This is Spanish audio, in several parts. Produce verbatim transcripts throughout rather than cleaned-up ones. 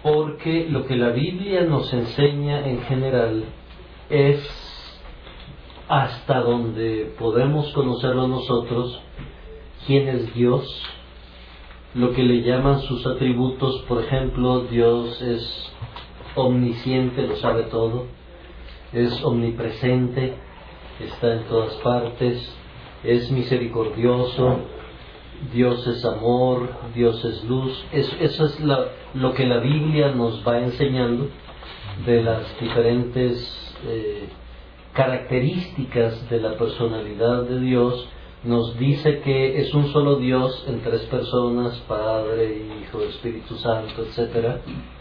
porque lo que la Biblia nos enseña en general es hasta donde podemos conocerlo nosotros, quién es Dios, lo que le llaman sus atributos. Por ejemplo, Dios es omnisciente, lo sabe todo, es omnipresente, está en todas partes, es misericordioso, Dios es amor, Dios es luz. Es, eso es la, lo que la Biblia nos va enseñando de las diferentes eh, características de la personalidad de Dios. Nos dice que es un solo Dios en tres personas, Padre, Hijo, Espíritu Santo, etcétera.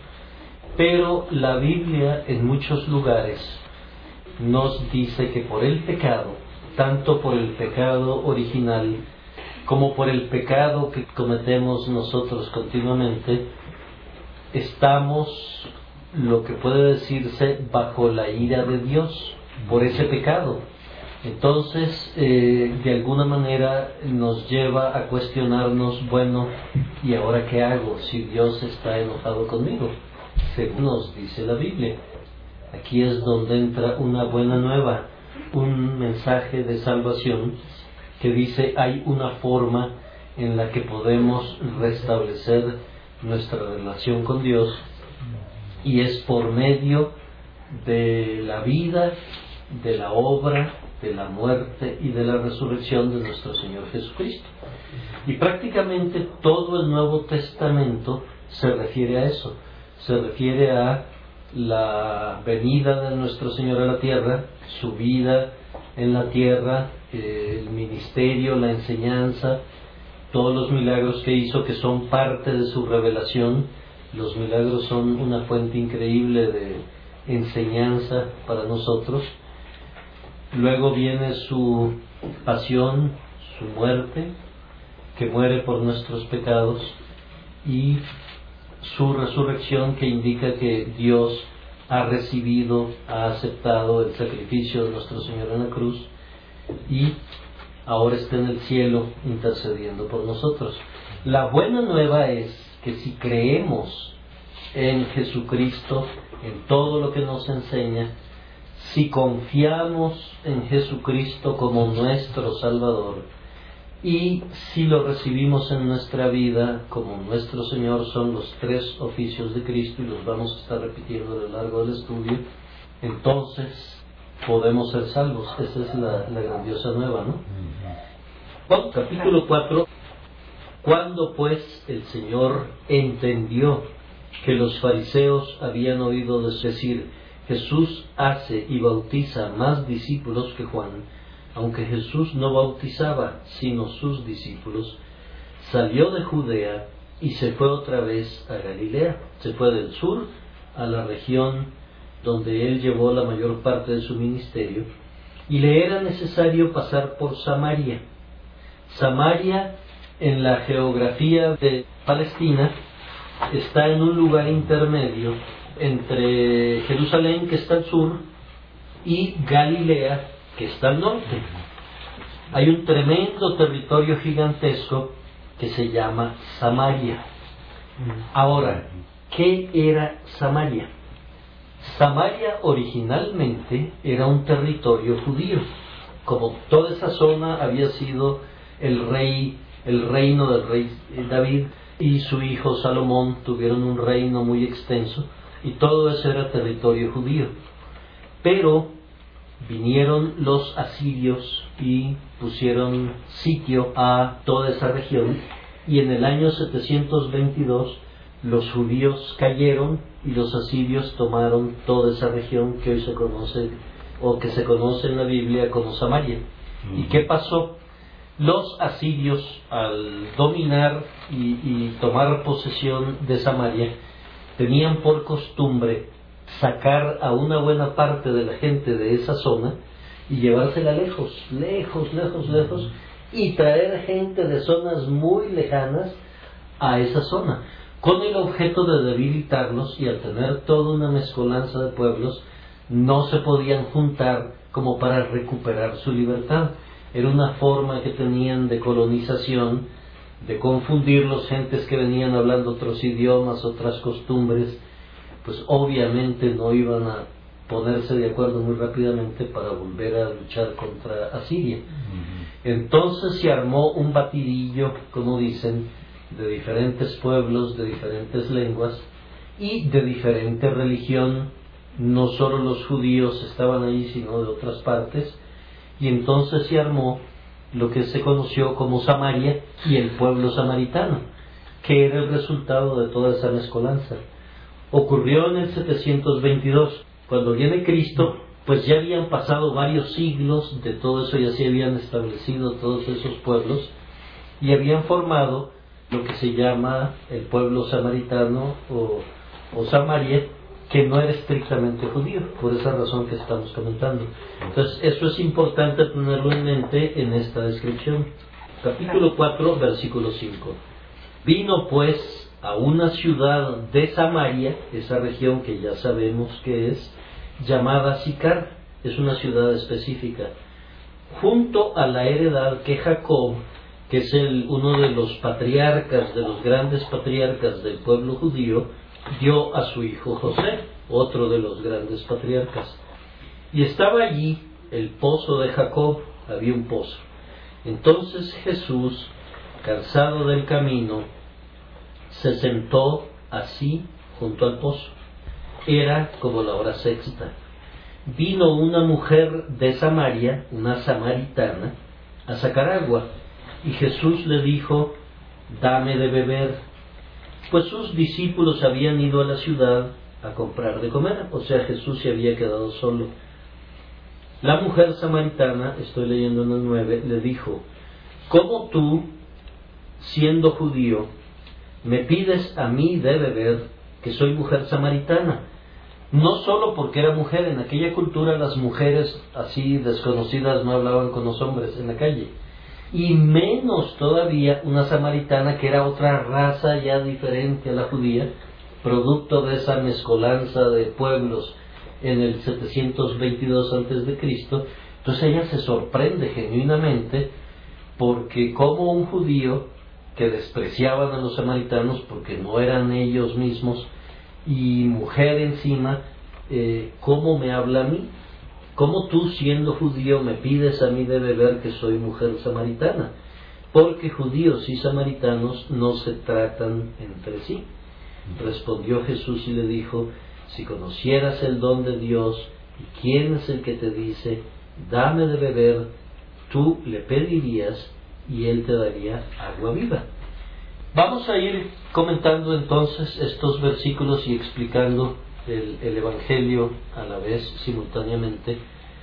Pero la Biblia en muchos lugares nos dice que por el pecado, tanto por el pecado original como por el pecado que cometemos nosotros continuamente, estamos, lo que puede decirse, bajo la ira de Dios por ese pecado. Entonces, eh, de alguna manera nos lleva a cuestionarnos, bueno, ¿y ahora qué hago si Dios está enojado conmigo? Según nos dice la Biblia. Aquí es donde entra una buena nueva, un mensaje de salvación que dice hay una forma en la que podemos restablecer nuestra relación con Dios, y es por medio de la vida, de la obra, de la muerte y de la resurrección de nuestro Señor Jesucristo. Y prácticamente todo el Nuevo Testamento se refiere a eso, se refiere a la venida de nuestro Señor a la tierra, su vida en la tierra, eh, el ministerio, la enseñanza, todos los milagros que hizo, que son parte de su revelación. Los milagros son una fuente increíble de enseñanza para nosotros. Luego viene su pasión, su muerte, que muere por nuestros pecados, y su resurrección, que indica que Dios ha recibido, ha aceptado el sacrificio de nuestro Señor en la cruz y ahora está en el cielo intercediendo por nosotros. La buena nueva es que si creemos en Jesucristo, en todo lo que nos enseña, si confiamos en Jesucristo como nuestro Salvador, y si lo recibimos en nuestra vida como nuestro Señor, son los tres oficios de Cristo, y los vamos a estar repitiendo a lo largo del estudio, entonces podemos ser salvos. Esa es la, la grandiosa nueva, ¿no? Juan, capítulo cuatro. Cuando pues el Señor entendió que los fariseos habían oído decir, Jesús hace y bautiza más discípulos que Juan, aunque Jesús no bautizaba sino sus discípulos, salió de Judea y se fue otra vez a Galilea. Se fue del sur a la región donde él llevó la mayor parte de su ministerio, y le era necesario pasar por Samaria. Samaria, en la geografía de Palestina, está en un lugar intermedio entre Jerusalén, que está al sur, y Galilea, que está al norte. Hay un tremendo territorio gigantesco que se llama Samaria. Ahora, ¿qué era Samaria? Samaria originalmente era un territorio judío. Como toda esa zona había sido el rey, el reino del rey David y su hijo Salomón tuvieron un reino muy extenso, y todo eso era territorio judío. Pero vinieron los asirios y pusieron sitio a toda esa región, y en el año setecientos veintidós los judíos cayeron y los asirios tomaron toda esa región que hoy se conoce, o que se conoce en la Biblia como Samaria. Mm. ¿Y qué pasó? Los asirios, al dominar y, y tomar posesión de Samaria, tenían por costumbre sacar a una buena parte de la gente de esa zona y llevársela lejos, lejos, lejos, lejos, y traer gente de zonas muy lejanas a esa zona, con el objeto de debilitarlos, y al tener toda una mezcolanza de pueblos, no se podían juntar como para recuperar su libertad. Era una forma que tenían de colonización, de confundir los gentes que venían hablando otros idiomas, otras costumbres, pues obviamente no iban a ponerse de acuerdo muy rápidamente para volver a luchar contra Asiria. Uh-huh. Entonces se armó un batidillo, como dicen, de diferentes pueblos, de diferentes lenguas y de diferente religión. No solo los judíos estaban ahí, sino de otras partes, y entonces se armó lo que se conoció como Samaria y el pueblo samaritano, que era el resultado de toda esa mezcolanza. Ocurrió en el setecientos veintidós, cuando viene Cristo, pues ya habían pasado varios siglos de todo eso, ya se habían establecido todos esos pueblos y habían formado lo que se llama el pueblo samaritano o, o Samaria, que no era estrictamente judío, por esa razón que estamos comentando. Entonces, eso es importante tenerlo en mente en esta descripción. Capítulo cuatro, versículo cinco. Vino pues a una ciudad de Samaria, esa región que ya sabemos que es, llamada Sicar, es una ciudad específica, junto a la heredad que Jacob, que es el, uno de los patriarcas, de los grandes patriarcas del pueblo judío, dio a su hijo José, otro de los grandes patriarcas. Y estaba allí el pozo de Jacob, había un pozo. Entonces Jesús, cansado del camino, se sentó así junto al pozo. Era como la hora sexta. Vino una mujer de Samaria, una samaritana, a sacar agua, y Jesús le dijo: dame de beber, pues sus discípulos habían ido a la ciudad a comprar de comer, o sea, Jesús se había quedado solo. La mujer samaritana, estoy leyendo en el nueve, le dijo: ¿cómo tú, siendo judío, me pides a mí de beber, que soy mujer samaritana? No solo porque era mujer, en aquella cultura las mujeres así desconocidas no hablaban con los hombres en la calle, y menos todavía una samaritana, que era otra raza ya diferente a la judía, producto de esa mezcolanza de pueblos en el setecientos veintidós antes de Cristo. Entonces ella se sorprende genuinamente, porque como un judío que despreciaban a los samaritanos porque no eran ellos mismos, y mujer encima, eh, ¿cómo me habla a mí? ¿Cómo tú, siendo judío, me pides a mí de beber, que soy mujer samaritana? Porque judíos y samaritanos no se tratan entre sí. Respondió Jesús y le dijo: si conocieras el don de Dios y quién es el que te dice, dame de beber, tú le pedirías y él te daría agua viva. Vamos a ir comentando entonces estos versículos y explicando el, el Evangelio a la vez, simultáneamente.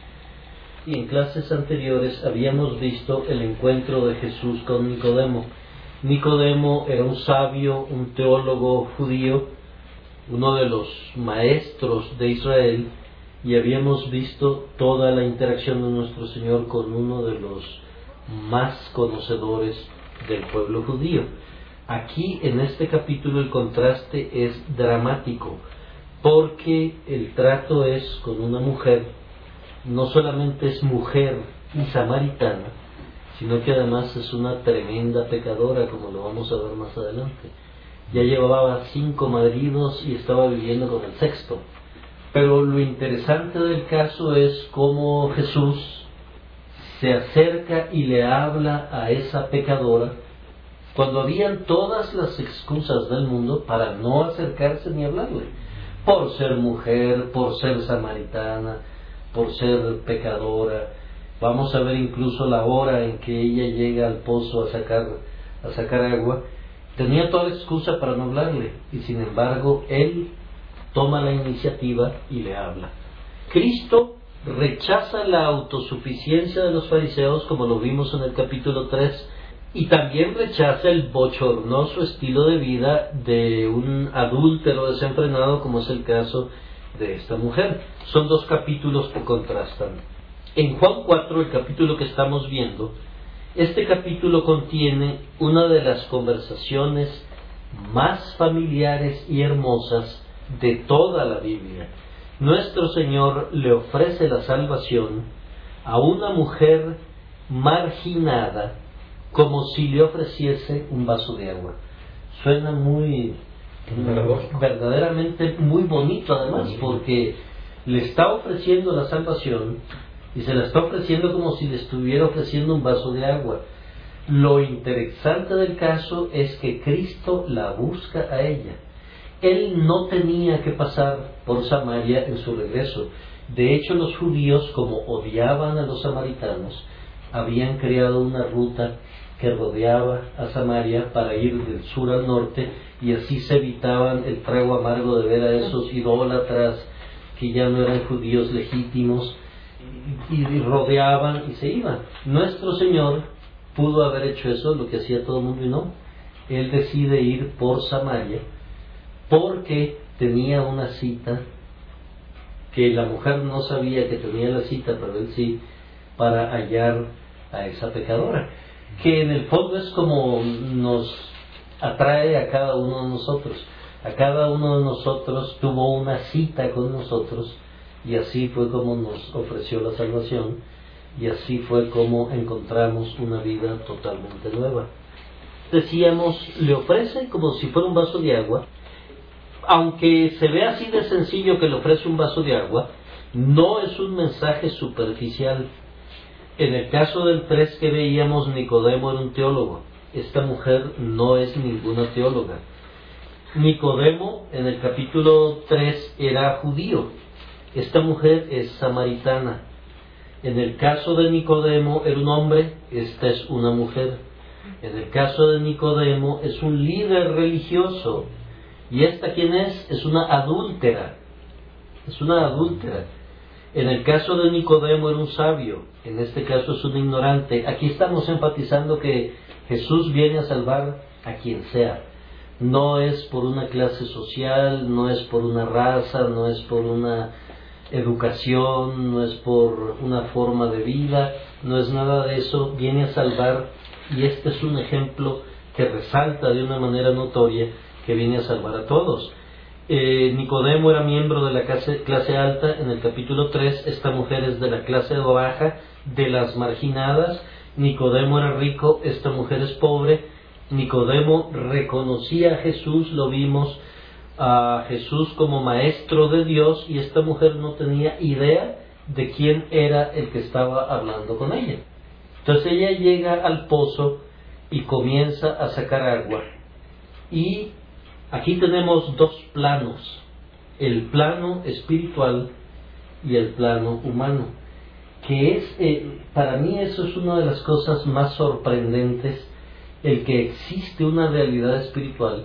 Y en clases anteriores habíamos visto el encuentro de Jesús con Nicodemo. Nicodemo era un sabio, un teólogo judío, uno de los maestros de Israel, y habíamos visto toda la interacción de nuestro Señor con uno de los más conocedores del pueblo judío. Aquí en este capítulo el contraste es dramático, porque el trato es con una mujer, no solamente es mujer y samaritana, sino que además es una tremenda pecadora, como lo vamos a ver más adelante. Ya llevaba cinco maridos y estaba viviendo con el sexto. Pero lo interesante del caso es cómo Jesús se acerca y le habla a esa pecadora, cuando habían todas las excusas del mundo para no acercarse ni hablarle, por ser mujer, por ser samaritana, por ser pecadora. Vamos a ver incluso la hora en que ella llega al pozo a sacar, a sacar agua. Tenía toda la excusa para no hablarle, y sin embargo él toma la iniciativa y le habla. Cristo rechaza la autosuficiencia de los fariseos, como lo vimos en el capítulo tres, y también rechaza el bochornoso estilo de vida de un adúltero desenfrenado, como es el caso de esta mujer. Son dos capítulos que contrastan. En Juan cuatro, el capítulo que estamos viendo, este capítulo contiene una de las conversaciones más familiares y hermosas de toda la Biblia. Nuestro Señor le ofrece la salvación a una mujer marginada, como si le ofreciese un vaso de agua. Suena muy verdaderamente muy bonito además, porque le está ofreciendo la salvación y se la está ofreciendo como si le estuviera ofreciendo un vaso de agua. Lo interesante del caso es que Cristo la busca a ella. Él no tenía que pasar por Samaria en su regreso. De hecho, los judíos, como odiaban a los samaritanos, habían creado una ruta que rodeaba a Samaria para ir del sur al norte, y así se evitaban el trago amargo de ver a esos idólatras que ya no eran judíos legítimos, y rodeaban y se iban. Nuestro Señor pudo haber hecho eso, lo que hacía todo el mundo, y no. Él decide ir por Samaria porque tenía una cita que la mujer no sabía que tenía la cita, pero él sí, para hallar a esa pecadora, que en el fondo es como nos atrae a cada uno de nosotros. A cada uno de nosotros tuvo una cita con nosotros, y así fue como nos ofreció la salvación, y así fue como encontramos una vida totalmente nueva. Decíamos, le ofrece como si fuera un vaso de agua. Aunque se ve así de sencillo que le ofrece un vaso de agua, no es un mensaje superficial. En el caso del tres que veíamos, Nicodemo era un teólogo. Esta mujer no es ninguna teóloga. Nicodemo, en el capítulo tres, era judío. Esta mujer es samaritana. En el caso de Nicodemo era un hombre, esta es una mujer. En el caso de Nicodemo es un líder religioso. ¿Y esta quién es? Es una adúltera. Es una adúltera. En el caso de Nicodemo era un sabio. En este caso es un ignorante. Aquí estamos enfatizando que Jesús viene a salvar a quien sea. No es por una clase social, no es por una raza, no es por una educación, no es por una forma de vida, no es nada de eso. Viene a salvar, y este es un ejemplo que resalta de una manera notoria que viene a salvar a todos. Eh, Nicodemo era miembro de la clase, clase alta. En el capítulo tres, esta mujer es de la clase baja, de las marginadas. Nicodemo era rico, esta mujer es pobre. Nicodemo reconocía a Jesús, lo vimos a Jesús como maestro de Dios, y esta mujer no tenía idea de quién era el que estaba hablando con ella. Entonces ella llega al pozo y comienza a sacar agua. Y aquí tenemos dos planos, el plano espiritual y el plano humano, que es, eh, para mí eso es una de las cosas más sorprendentes, el que existe una realidad espiritual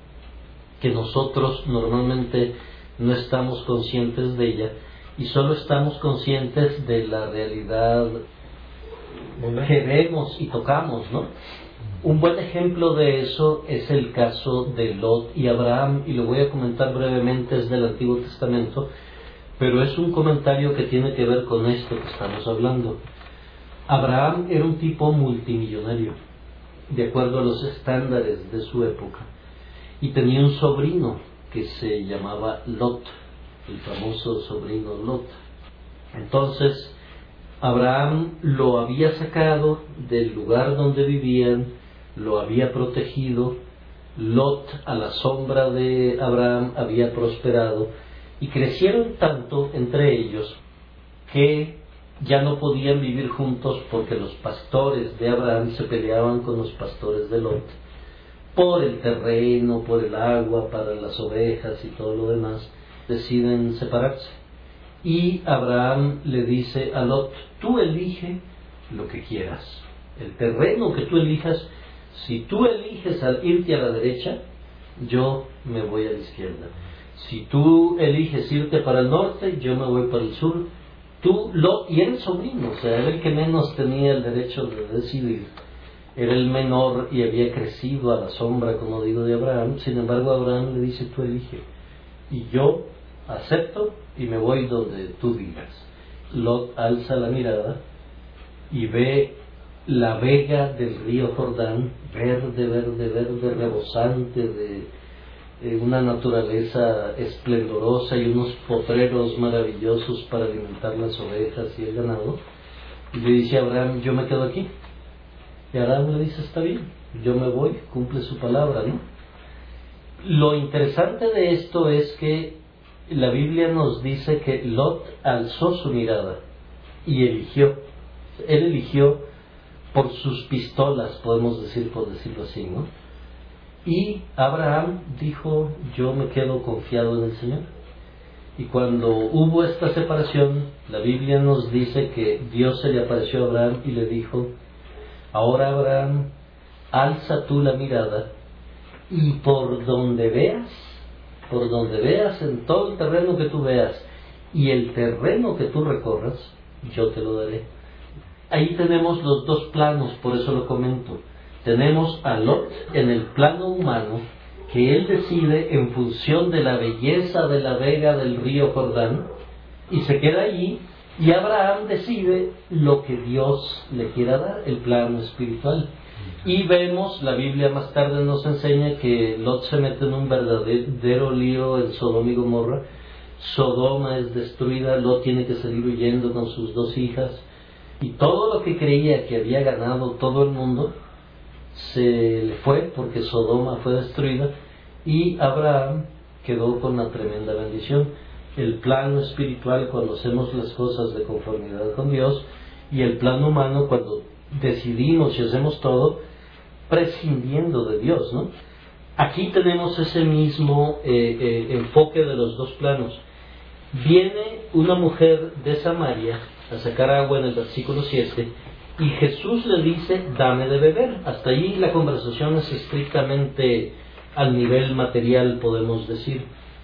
que nosotros normalmente no estamos conscientes de ella, y solo estamos conscientes de la realidad que vemos y tocamos, ¿no? Un buen ejemplo de eso es el caso de Lot y Abraham, y lo voy a comentar brevemente, es del Antiguo Testamento, pero es un comentario que tiene que ver con esto que estamos hablando. Abraham era un tipo multimillonario, de acuerdo a los estándares de su época, y tenía un sobrino que se llamaba Lot, el famoso sobrino Lot. Entonces, Abraham lo había sacado del lugar donde vivían, lo había protegido. Lot, a la sombra de Abraham, había prosperado, y crecieron tanto entre ellos que ya no podían vivir juntos, porque los pastores de Abraham se peleaban con los pastores de Lot por el terreno, por el agua, para las ovejas y todo lo demás. Deciden separarse, y Abraham le dice a Lot: tú elige lo que quieras, el terreno que tú elijas. Si tú eliges al irte a la derecha, yo me voy a la izquierda. Si tú eliges irte para el norte, yo me voy para el sur. Tú, Lot, y era el sobrino, o sea, era el que menos tenía el derecho de decidir. Era el menor y había crecido a la sombra, como digo, de Abraham. Sin embargo, Abraham le dice: tú elige, y yo acepto y me voy donde tú digas. Lot alza la mirada y ve la vega del río Jordán, verde, verde, verde, rebosante, de, de una naturaleza esplendorosa, y unos potreros maravillosos para alimentar las ovejas y el ganado. Y le dice a Abraham: yo me quedo aquí. Y Abraham le dice: está bien, yo me voy, cumple su palabra, ¿no? Lo interesante de esto es que la Biblia nos dice que Lot alzó su mirada y eligió. Él eligió por sus pistolas, podemos decir, por decirlo así, ¿no? Y Abraham dijo, yo me quedo confiado en el Señor. Y cuando hubo esta separación, la Biblia nos dice que Dios se le apareció a Abraham y le dijo, ahora Abraham, alza tú la mirada y por donde veas, por donde veas, en todo el terreno que tú veas y el terreno que tú recorras, yo te lo daré. Ahí tenemos los dos planos, por eso lo comento. Tenemos a Lot en el plano humano, que él decide en función de la belleza de la vega del río Jordán, y se queda allí, y Abraham decide lo que Dios le quiera dar, el plano espiritual. Y vemos, la Biblia más tarde nos enseña que Lot se mete en un verdadero lío en Sodoma y Gomorra. Sodoma es destruida, Lot tiene que salir huyendo con sus dos hijas, y todo lo que creía que había ganado todo el mundo se le fue porque Sodoma fue destruida y Abraham quedó con una tremenda bendición. El plano espiritual cuando hacemos las cosas de conformidad con Dios, y el plano humano cuando decidimos y hacemos todo prescindiendo de Dios, ¿no? Aquí tenemos ese mismo eh, eh, enfoque de los dos planos. Viene una mujer de Samaria a sacar agua en el versículo siete, y Jesús le dice, dame de beber. Hasta allí la conversación es estrictamente al nivel material, podemos decir.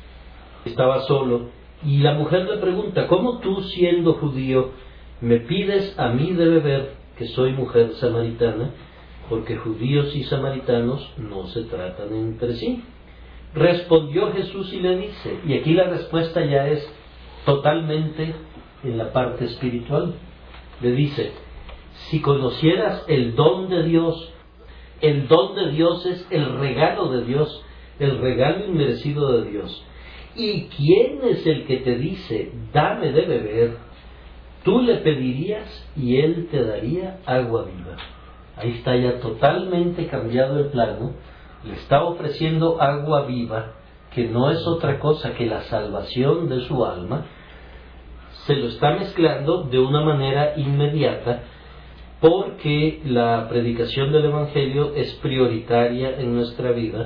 Estaba solo, y la mujer le pregunta, ¿cómo tú, siendo judío, me pides a mí de beber, que soy mujer samaritana? Porque judíos y samaritanos no se tratan entre sí. Respondió Jesús y le dice, y aquí la respuesta ya es totalmente en la parte espiritual. Le dice, si conocieras el don de Dios, el don de Dios es el regalo de Dios, el regalo inmerecido de Dios. ¿Y quién es el que te dice, dame de beber? Tú le pedirías y él te daría agua viva. Ahí está ya totalmente cambiado el plano. Le está ofreciendo agua viva, que no es otra cosa que la salvación de su alma. Se lo está mezclando de una manera inmediata, porque la predicación del Evangelio es prioritaria en nuestra vida,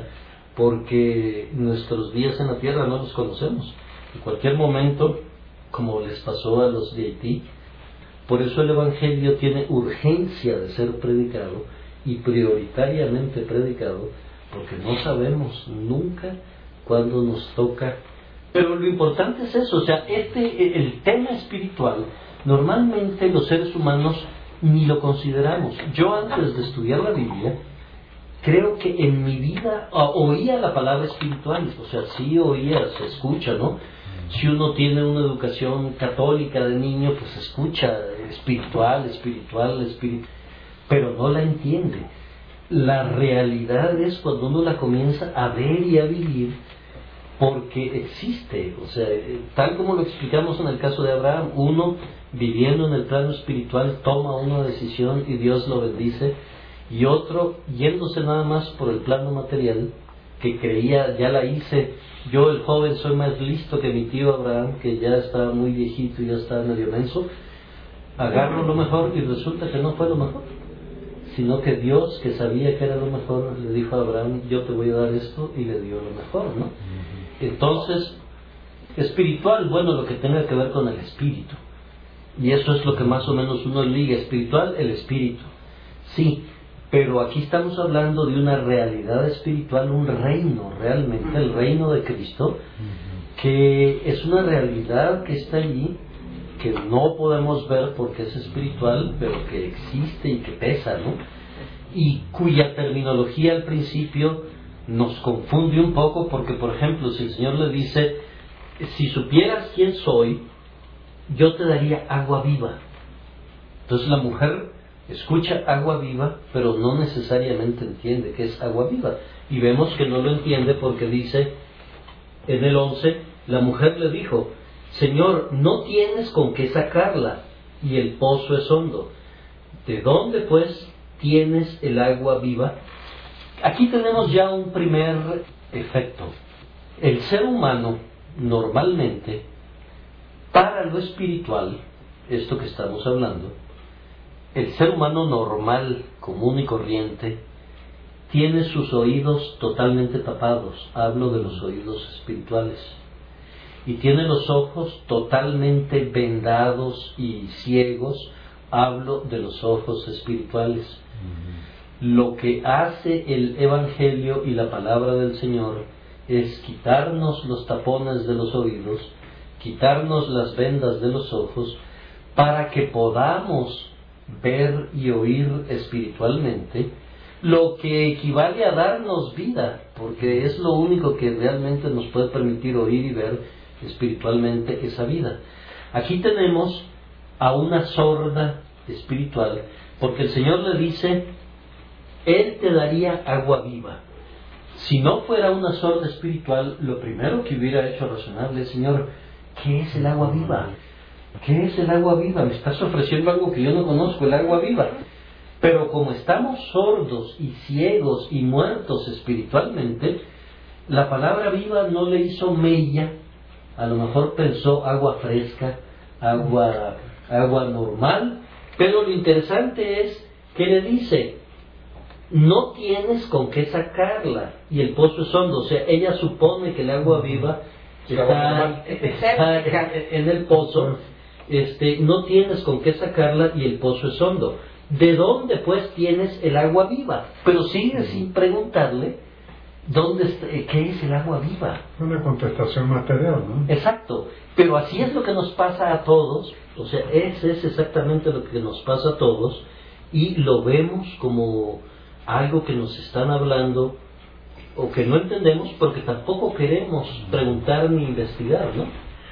porque nuestros días en la tierra no los conocemos. En cualquier momento, como les pasó a los de Haití, por eso el Evangelio tiene urgencia de ser predicado y prioritariamente predicado, porque no sabemos nunca cuándo nos toca. Pero lo importante es eso, o sea, este, el tema espiritual, normalmente los seres humanos ni lo consideramos. Yo antes de estudiar la Biblia, creo que en mi vida oía la palabra espiritual, o sea, sí oía, se escucha, ¿no? Si uno tiene una educación católica de niño, pues escucha espiritual, espiritual, espiritual, pero no la entiende. La realidad es cuando uno la comienza a ver y a vivir, porque existe, o sea, tal como lo explicamos en el caso de Abraham, uno viviendo en el plano espiritual toma una decisión y Dios lo bendice, y otro yéndose nada más por el plano material, que creía, ya la hice, yo el joven soy más listo que mi tío Abraham, que ya estaba muy viejito y ya estaba medio menso, agarro lo mejor y resulta que no fue lo mejor, sino que Dios, que sabía que era lo mejor, le dijo a Abraham, yo te voy a dar esto, y le dio lo mejor, ¿no? Entonces, espiritual, bueno, lo que tenga que ver con el espíritu, y eso es lo que más o menos uno liga, espiritual, el espíritu, sí, pero aquí estamos hablando de una realidad espiritual, un reino, realmente el reino de Cristo, que es una realidad que está allí, que no podemos ver porque es espiritual, pero que existe y que pesa, ¿no? Y cuya terminología al principio nos confunde un poco, porque por ejemplo, si el Señor le dice, si supieras quién soy, yo te daría agua viva. Entonces la mujer escucha agua viva, pero no necesariamente entiende qué es agua viva. Y vemos que no lo entiende porque dice en el once, la mujer le dijo, Señor, no tienes con qué sacarla, y el pozo es hondo. ¿De dónde pues tienes el agua viva? Aquí tenemos ya un primer efecto. El ser humano, normalmente, para lo espiritual, esto que estamos hablando, el ser humano normal, común y corriente, tiene sus oídos totalmente tapados. Hablo de los oídos espirituales. Y tiene los ojos totalmente vendados y ciegos. Hablo de los ojos espirituales. Uh-huh. Lo que hace el Evangelio y la palabra del Señor es quitarnos los tapones de los oídos, quitarnos las vendas de los ojos, para que podamos ver y oír espiritualmente, lo que equivale a darnos vida, porque es lo único que realmente nos puede permitir oír y ver espiritualmente esa vida. Aquí tenemos a una sorda espiritual, porque el Señor le dice, Él te daría agua viva. Si no fuera una sorda espiritual, lo primero que hubiera hecho razonable es, Señor, ¿qué es el agua viva? ¿Qué es el agua viva? Me estás ofreciendo algo que yo no conozco, el agua viva. Pero como estamos sordos y ciegos y muertos espiritualmente, la palabra viva no le hizo mella. A lo mejor pensó agua fresca, agua, agua normal, pero lo interesante es que le dice, no tienes con qué sacarla, y el pozo es hondo. O sea, ella supone que el agua viva está, está en el pozo, este, no tienes con qué sacarla y el pozo es hondo. ¿De dónde pues tienes el agua viva? Pero sigue sin preguntarle dónde está, qué es el agua viva. Una contestación material, ¿no? Exacto, pero así es lo que nos pasa a todos. O sea, ese es exactamente lo que nos pasa a todos, y lo vemos como algo que nos están hablando o que no entendemos porque tampoco queremos preguntar ni investigar, ¿no?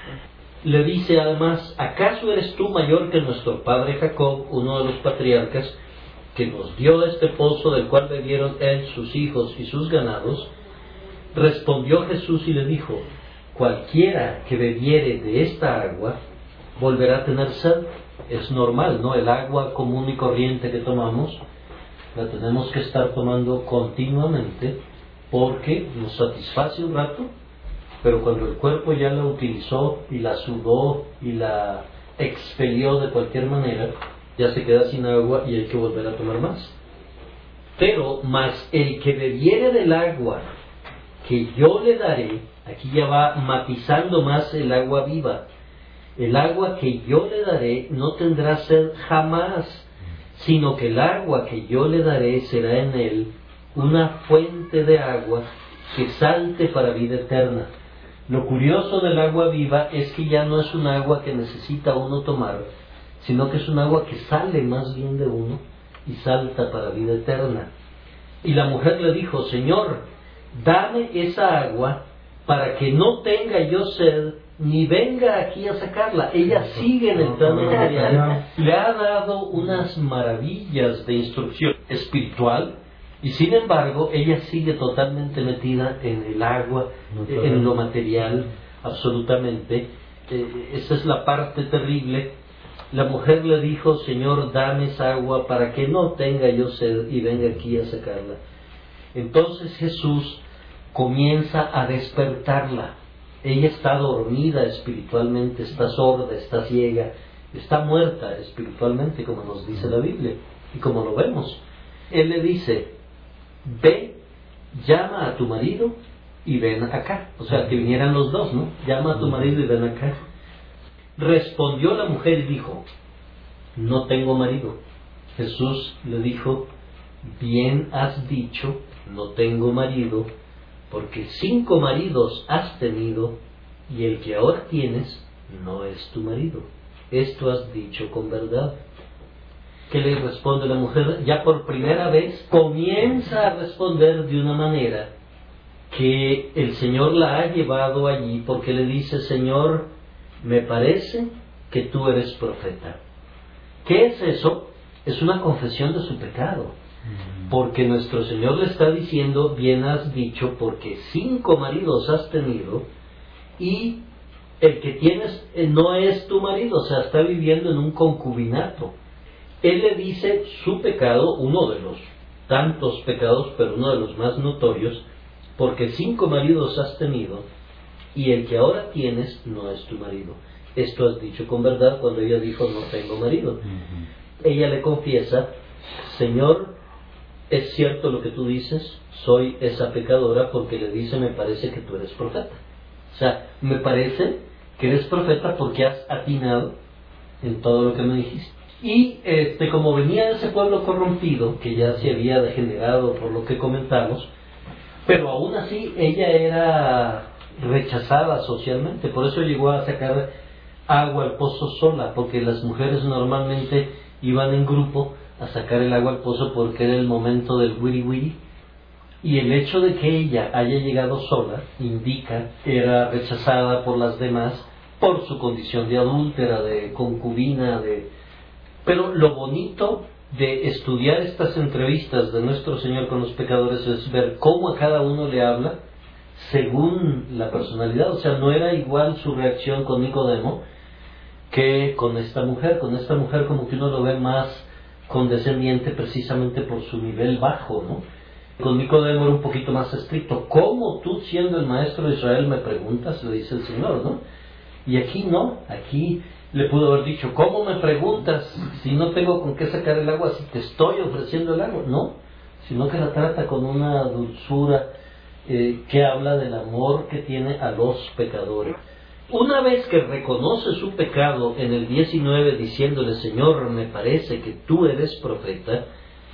Le dice además, ¿acaso eres tú mayor que nuestro padre Jacob, uno de los patriarcas, que nos dio este pozo del cual bebieron él, sus hijos y sus ganados? Respondió Jesús y le dijo, cualquiera que bebiere de esta agua volverá a tener sed. Es normal, ¿no? El agua común y corriente que tomamos la tenemos que estar tomando continuamente porque nos satisface un rato, pero cuando el cuerpo ya la utilizó y la sudó y la expelió de cualquier manera, ya se queda sin agua y hay que volver a tomar más. Pero más el que bebiere del agua que yo le daré, aquí ya va matizando más el agua viva, el agua que yo le daré no tendrá sed jamás, sino que el agua que yo le daré será en él una fuente de agua que salte para vida eterna. Lo curioso del agua viva es que ya no es un agua que necesita uno tomar, sino que es un agua que sale más bien de uno y salta para vida eterna. Y la mujer le dijo, Señor, dame esa agua para que no tenga yo sed ni venga aquí a sacarla. Ella sigue en el plano material, le ha dado unas maravillas de instrucción espiritual, y sin embargo ella sigue totalmente metida en el agua, en lo material, absolutamente. Eh, esa es la parte terrible. La mujer le dijo, Señor, dame esa agua para que no tenga yo sed y venga aquí a sacarla. Entonces Jesús comienza a despertarla. Ella está dormida espiritualmente, está sorda, está ciega, está muerta espiritualmente, como nos dice la Biblia y como lo vemos. Él le dice, ve, llama a tu marido y ven acá. O sea, que vinieran los dos, ¿no? Llama a tu marido y ven acá. Respondió la mujer y dijo, no tengo marido. Jesús le dijo, bien has dicho, no tengo marido, porque cinco maridos has tenido y el que ahora tienes no es tu marido. Esto has dicho con verdad. ¿Qué le responde la mujer? Ya por primera vez comienza a responder de una manera que el Señor la ha llevado allí, porque le dice, Señor, me parece que tú eres profeta. ¿Qué es eso? Es una confesión de su pecado. Porque nuestro Señor le está diciendo, bien has dicho, porque cinco maridos has tenido y el que tienes no es tu marido, o sea, está viviendo en un concubinato. Él le dice su pecado, uno de los tantos pecados, pero uno de los más notorios, porque cinco maridos has tenido, y el que ahora tienes no es tu marido. Esto has dicho con verdad. Cuando ella dijo, no tengo marido. Uh-huh. Ella le confiesa, Señor, es cierto lo que tú dices, soy esa pecadora, porque le dice, me parece que tú eres profeta. O sea, me parece que eres profeta porque has atinado en todo lo que me dijiste. Y este, como venía de ese pueblo corrompido, que ya se había degenerado por lo que comentamos, pero aún así ella era rechazada socialmente, por eso llegó a sacar agua al pozo sola, porque las mujeres normalmente iban en grupo a sacar el agua al pozo porque era el momento del wiri wiri, y el hecho de que ella haya llegado sola indica que era rechazada por las demás por su condición de adúltera, de concubina, de... Pero lo bonito de estudiar estas entrevistas de nuestro Señor con los pecadores es ver cómo a cada uno le habla según la personalidad. O sea, no era igual su reacción con Nicodemo que con esta mujer. Con esta mujer como que uno lo ve más condescendiente precisamente por su nivel bajo, ¿no? Con Nicodemo era un poquito más estricto. ¿Cómo tú, siendo el maestro de Israel, me preguntas? Le dice el Señor, ¿no? Y aquí no, aquí le pudo haber dicho, ¿cómo me preguntas si no tengo con qué sacar el agua, si te estoy ofreciendo el agua? No, sino que la trata con una dulzura eh, que habla del amor que tiene a los pecadores. Una vez que reconoce su pecado en el diecinueve, diciéndole, Señor, me parece que tú eres profeta,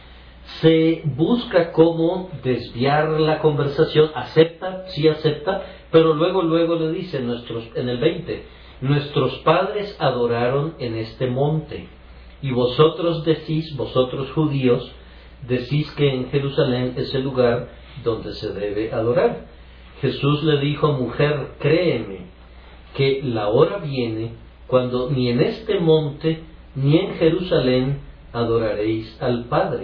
se busca cómo desviar la conversación. Acepta, sí acepta, pero luego, luego le dice nuestros, en el veinte, nuestros padres adoraron en este monte, y vosotros decís, vosotros judíos, decís que en Jerusalén es el lugar donde se debe adorar. Jesús le dijo, mujer, créeme, que la hora viene cuando ni en este monte ni en Jerusalén adoraréis al Padre.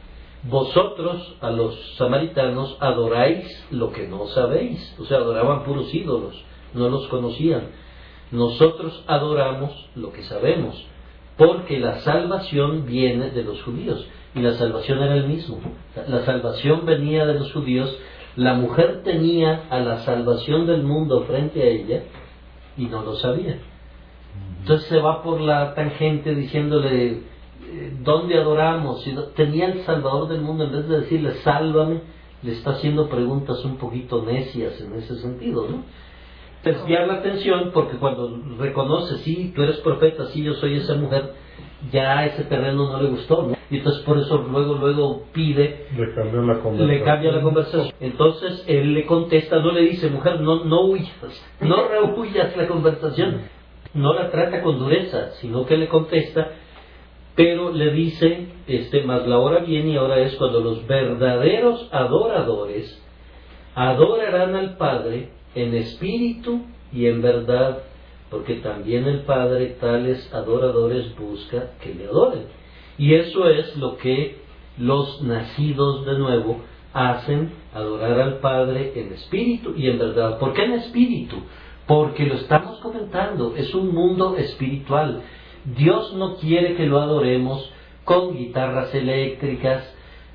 Vosotros, a los samaritanos, adoráis lo que no sabéis. O sea, adoraban puros ídolos, no los conocían. Nosotros adoramos lo que sabemos, porque la salvación viene de los judíos, y la salvación era el mismo. La salvación venía de los judíos. La mujer tenía a la salvación del mundo frente a ella y no lo sabía. Entonces se va por la tangente diciéndole, ¿dónde adoramos? Tenía el Salvador del mundo, en vez de decirle sálvame, le está haciendo preguntas un poquito necias en ese sentido, ¿no? Desviar la atención, porque cuando reconoce, sí, tú eres profeta, sí, yo soy esa mujer, ya ese terreno no le gustó, ¿no? Y entonces por eso luego, luego pide, le cambia la conversación. Le cambia la conversación. Entonces él le contesta, no le dice, mujer, no, no huyas, no rehuyas la conversación, no la trata con dureza, sino que le contesta, pero le dice, este, mas la hora viene y ahora es cuando los verdaderos adoradores adorarán al Padre en espíritu y en verdad, porque también el Padre tales adoradores busca que le adoren. Y eso es lo que los nacidos de nuevo hacen, adorar al Padre en espíritu y en verdad. ¿Por qué en espíritu? Porque lo estamos comentando, es un mundo espiritual. Dios no quiere que lo adoremos con guitarras eléctricas,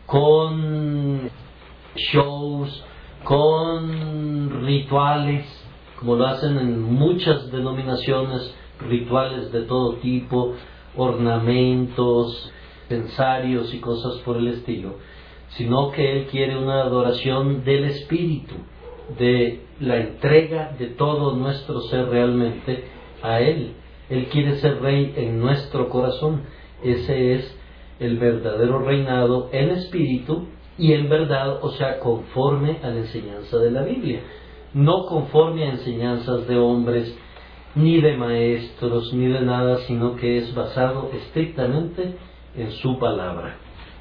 con shows, con rituales, como lo hacen en muchas denominaciones, rituales de todo tipo, ornamentos, censarios y cosas por el estilo, sino que Él quiere una adoración del Espíritu, de la entrega de todo nuestro ser realmente a Él. Él quiere ser Rey en nuestro corazón. Ese es el verdadero reinado en espíritu y en verdad, o sea, conforme a la enseñanza de la Biblia, no conforme a enseñanzas de hombres, ni de maestros, ni de nada, sino que es basado estrictamente en su palabra.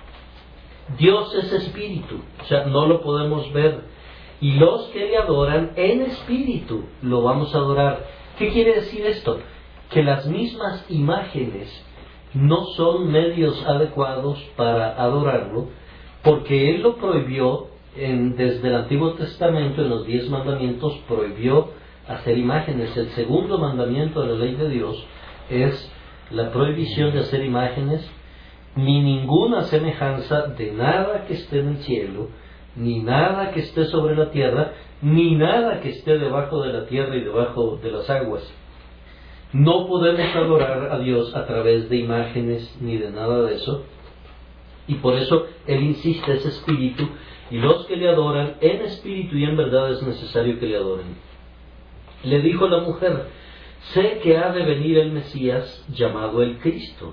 Dios es espíritu, o sea, no lo podemos ver, y los que le adoran en espíritu lo vamos a adorar. ¿Qué quiere decir esto? Que las mismas imágenes no son medios adecuados para adorarlo, porque Él lo prohibió en, desde el Antiguo Testamento, en los diez mandamientos, prohibió hacer imágenes. El segundo mandamiento de la ley de Dios es la prohibición de hacer imágenes, ni ninguna semejanza de nada que esté en el cielo, ni nada que esté sobre la tierra, ni nada que esté debajo de la tierra y debajo de las aguas. No podemos adorar a Dios a través de imágenes ni de nada de eso. Y por eso Él insiste, es espíritu, y los que le adoran en espíritu y en verdad es necesario que le adoren. Le dijo la mujer: sé que ha de venir el Mesías llamado el Cristo.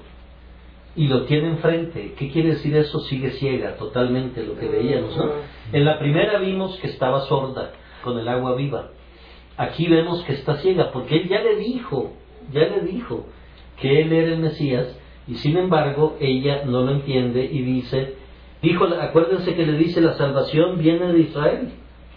Y lo tiene enfrente. ¿Qué quiere decir eso? Sigue ciega totalmente, lo que veíamos, ¿no? En la primera vimos que estaba sorda con el agua viva. Aquí vemos que está ciega, porque Él ya le dijo, ya le dijo que Él era el Mesías, y sin embargo ella no lo entiende y dice, dijo, acuérdense que le dice, la salvación viene de Israel.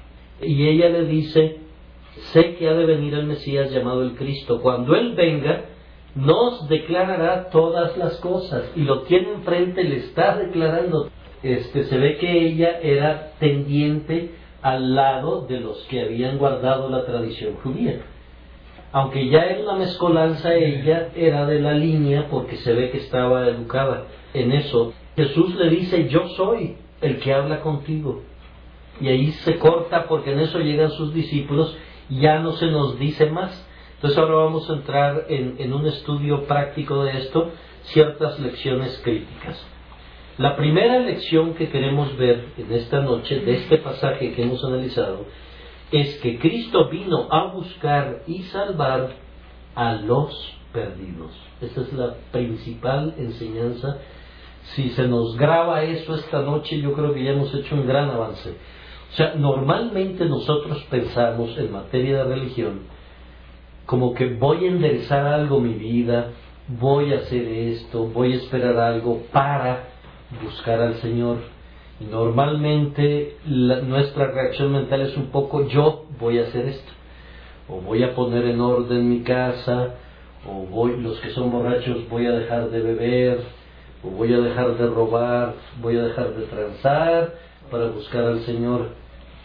Y ella le dice, sé que ha de venir el Mesías llamado el Cristo. Cuando Él venga, nos declarará todas las cosas. Y lo tiene enfrente, le está declarando. Este, se ve que ella era tendiente al lado de los que habían guardado la tradición judía. Aunque ya era una mezcolanza, ella era de la línea porque se ve que estaba educada en eso. Jesús le dice, yo soy el que habla contigo. Y ahí se corta porque en eso llegan sus discípulos y ya no se nos dice más. Entonces ahora vamos a entrar en, en un estudio práctico de esto, ciertas lecciones críticas. La primera lección que queremos ver en esta noche de este pasaje que hemos analizado es que Cristo vino a buscar y salvar a los perdidos. Esa es la principal enseñanza. Si se nos graba eso esta noche, yo creo que ya hemos hecho un gran avance. O sea, normalmente nosotros pensamos en materia de religión como que voy a enderezar algo mi vida, voy a hacer esto, voy a esperar algo para buscar al Señor. Y normalmente la, nuestra reacción mental es un poco, yo voy a hacer esto, o voy a poner en orden mi casa, o voy, los que son borrachos voy a dejar de beber, o voy a dejar de robar, voy a dejar de transar para buscar al Señor.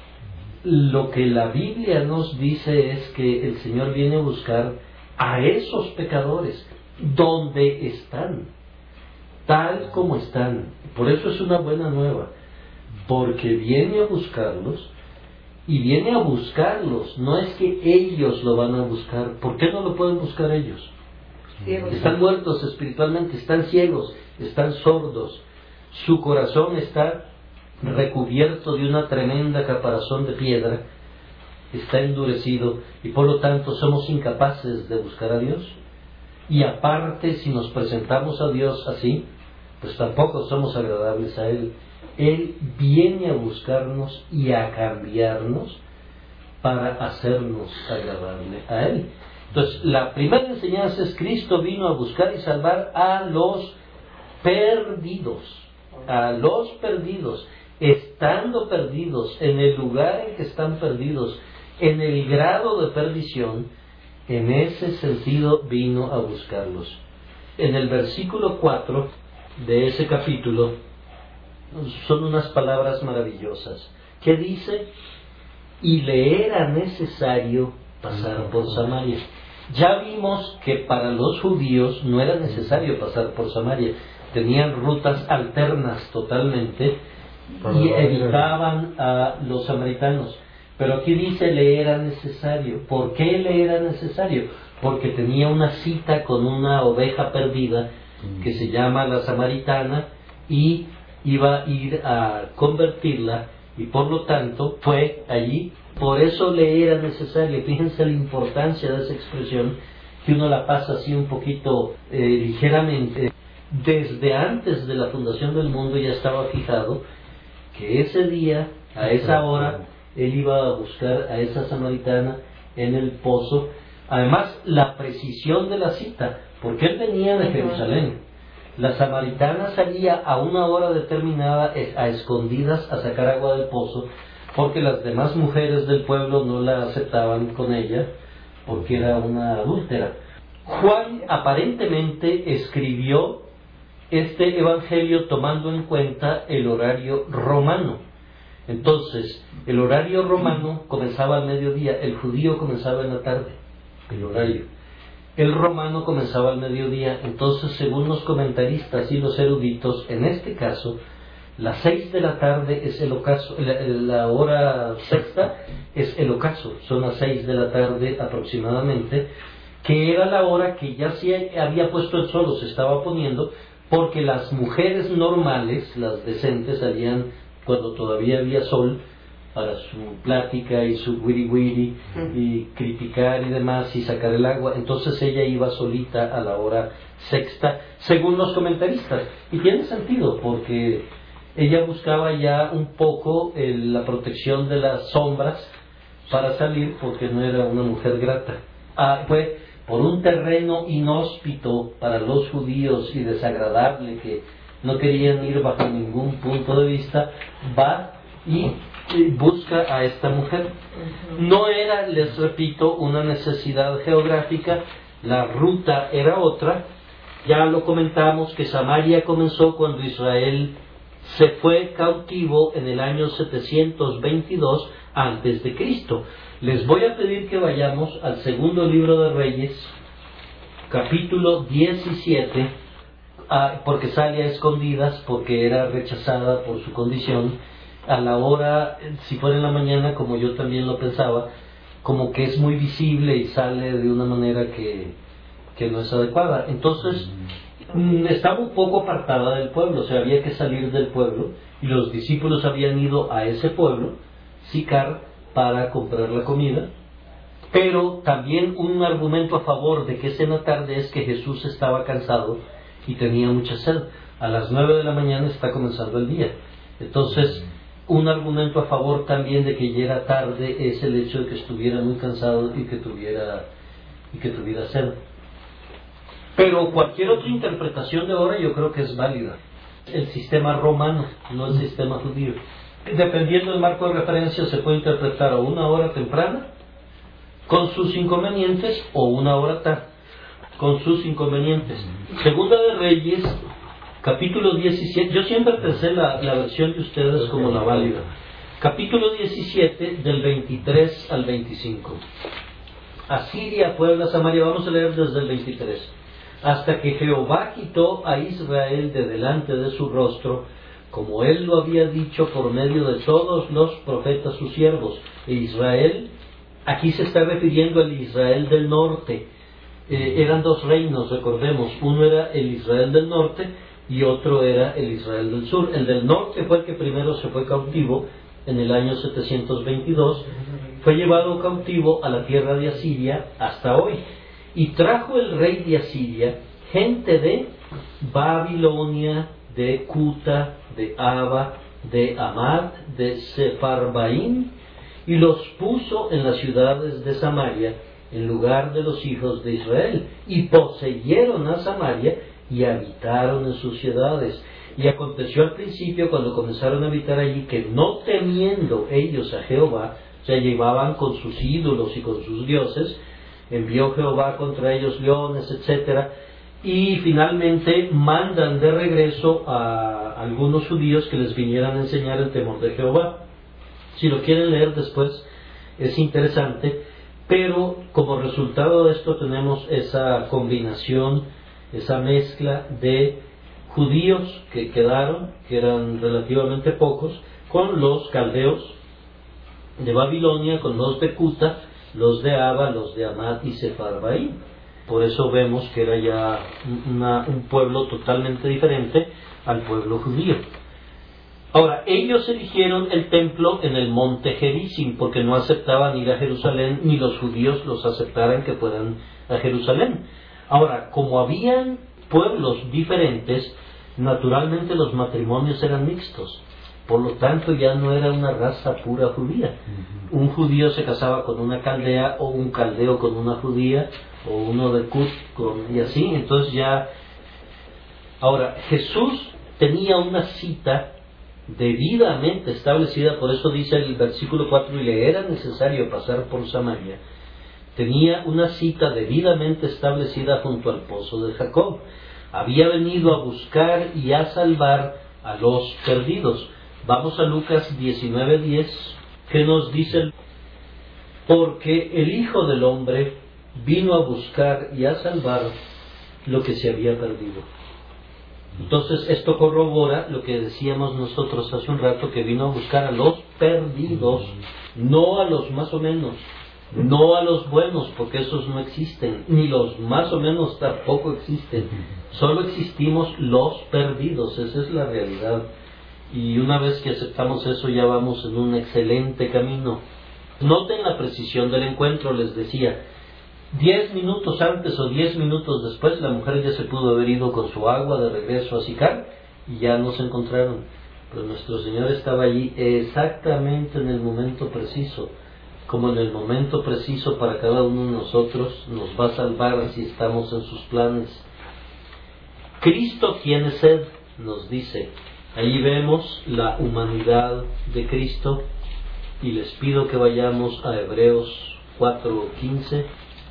Lo que la Biblia nos dice es que el Señor viene a buscar a esos pecadores donde están, tal como están. Por eso es una buena nueva, porque viene a buscarlos y viene a buscarlos. No es que ellos lo van a buscar. ¿Por qué no lo pueden buscar ellos? Están muertos espiritualmente, están ciegos, están sordos, su corazón está recubierto de una tremenda caparazón de piedra, está endurecido y por lo tanto somos incapaces de buscar a Dios. Y aparte, si nos presentamos a Dios así, pues tampoco somos agradables a Él. Él viene a buscarnos y a cambiarnos para hacernos agradable a Él. Entonces, la primera enseñanza es: Cristo vino a buscar y salvar a los perdidos, a los perdidos. Estando perdidos, en el lugar en que están perdidos, en el grado de perdición, en ese sentido vino a buscarlos. En el versículo cuatro de ese capítulo son unas palabras maravillosas que dice: y le era necesario pasar por Samaria. Ya vimos que para los judíos no era necesario pasar por Samaria, tenían rutas alternas totalmente y evitaban a los samaritanos. Pero aquí dice le era necesario. ¿Por qué le era necesario? Porque tenía una cita con una oveja perdida que se llama la samaritana y iba a ir a convertirla y por lo tanto fue allí. Por eso le era necesario. Fíjense la importancia de esa expresión, que uno la pasa así un poquito eh, ligeramente. Desde antes de la fundación del mundo ya estaba fijado que ese día, a esa hora, él iba a buscar a esa samaritana en el pozo. Además, la precisión de la cita, porque él venía de Jerusalén. La samaritana salía a una hora determinada a escondidas a sacar agua del pozo, porque las demás mujeres del pueblo no la aceptaban con ella, porque era una adúltera. Juan aparentemente escribió este evangelio tomando en cuenta el horario romano. Entonces, el horario romano comenzaba al mediodía, el judío comenzaba en la tarde, el horario. El romano comenzaba al mediodía. Entonces, según los comentaristas y los eruditos, en este caso, Las seis de la tarde es el ocaso, la, la hora sexta es el ocaso, son las seis de la tarde aproximadamente, que era la hora que ya se había puesto el sol o se estaba poniendo, porque las mujeres normales, las decentes, salían cuando todavía había sol para su plática y su wiri wiri y criticar y demás y sacar el agua. Entonces ella iba solita a la hora sexta, según los comentaristas, y tiene sentido porque ella buscaba ya un poco eh, la protección de las sombras para salir, porque no era una mujer grata. Ah, fue por un terreno inhóspito para los judíos y desagradable, que no querían ir bajo ningún punto de vista, va y busca a esta mujer. No era, les repito, una necesidad geográfica, la ruta era otra. Ya lo comentamos que Samaria comenzó cuando Israel se fue cautivo en el año setecientos veintidós antes de Cristo. Les voy a pedir que vayamos al segundo libro de Reyes, capítulo diecisiete, ah, porque sale a escondidas, porque era rechazada por su condición. A la hora, si fuera en la mañana, como yo también lo pensaba, como que es muy visible y sale de una manera que, que no es adecuada. Entonces, mm, estaba un poco apartada del pueblo, o sea, había que salir del pueblo, y los discípulos habían ido a ese pueblo, Sicar, para comprar la comida. Pero también un argumento a favor de que cena tarde es que Jesús estaba cansado y tenía mucha sed. A las nueve de la mañana está comenzando el día. Entonces, un argumento a favor también de que ya era tarde es el hecho de que estuviera muy cansado y que tuviera, y que tuviera sed. Pero cualquier otra interpretación de hora yo creo que es válida. El sistema romano, no el sistema judío. Dependiendo del marco de referencia, se puede interpretar a una hora temprana, con sus inconvenientes, o una hora tarde, con sus inconvenientes. Segunda de Reyes, capítulo diecisiete, yo siempre pensé la, la versión de ustedes como la válida. Capítulo diecisiete, del veintitrés al veinticinco. Asiria puebla Samaria, vamos a leer desde el veintitrés. Hasta que Jehová quitó a Israel de delante de su rostro, como él lo había dicho por medio de todos los profetas sus siervos. E Israel, aquí se está refiriendo al Israel del norte. Eh, eran dos reinos, recordemos, uno era el Israel del norte y otro era el Israel del sur. El del norte fue el que primero se fue cautivo en el año setecientos veintidós, fue llevado cautivo a la tierra de Asiria hasta hoy. Y trajo el rey de Asiria gente de Babilonia, de Cuta, de Aba, de Amad, de Sefarbaim, y los puso en las ciudades de Samaria, en lugar de los hijos de Israel, y poseyeron a Samaria, y habitaron en sus ciudades. Y aconteció al principio, cuando comenzaron a habitar allí, que no temiendo ellos a Jehová, o sea, llevaban con sus ídolos y con sus dioses, envió Jehová contra ellos leones, etcétera, y finalmente mandan de regreso a algunos judíos que les vinieran a enseñar el temor de Jehová. Si lo quieren leer después, es interesante, pero como resultado de esto tenemos esa combinación, esa mezcla de judíos que quedaron, que eran relativamente pocos, con los caldeos de Babilonia, con los de Cuta, los de Aba, los de Amad y Sefarbaim. Por eso vemos que era ya una, un pueblo totalmente diferente al pueblo judío. Ahora, ellos eligieron el templo en el monte Gerizim, porque no aceptaban ir a Jerusalén, ni los judíos los aceptaran que fueran a Jerusalén. Ahora, como habían pueblos diferentes, naturalmente los matrimonios eran mixtos. Por lo tanto, ya no era una raza pura judía. Uh-huh. Un judío se casaba con una caldea, o un caldeo con una judía, o uno de Cut con, y así. Entonces ya... Ahora, Jesús tenía una cita debidamente establecida, por eso dice el versículo cuatro, y le era necesario pasar por Samaria. Tenía una cita debidamente establecida junto al pozo de Jacob. Había venido a buscar y a salvar a los perdidos. Vamos a Lucas diecinueve diez, que nos dice: porque el Hijo del Hombre vino a buscar y a salvar lo que se había perdido. Entonces esto corrobora lo que decíamos nosotros hace un rato, que vino a buscar a los perdidos, no a los más o menos, no a los buenos, porque esos no existen, ni los más o menos tampoco existen. Solo existimos los perdidos, esa es la realidad. Y una vez que aceptamos eso, ya vamos en un excelente camino. Noten la precisión del encuentro, les decía. Diez minutos antes o diez minutos después, la mujer ya se pudo haber ido con su agua de regreso a Sicar y ya no se encontraron. Pero nuestro Señor estaba allí exactamente en el momento preciso, como en el momento preciso para cada uno de nosotros nos va a salvar si estamos en sus planes. Cristo tiene sed, nos dice. Allí vemos la humanidad de Cristo y les pido que vayamos a Hebreos cuatro quince.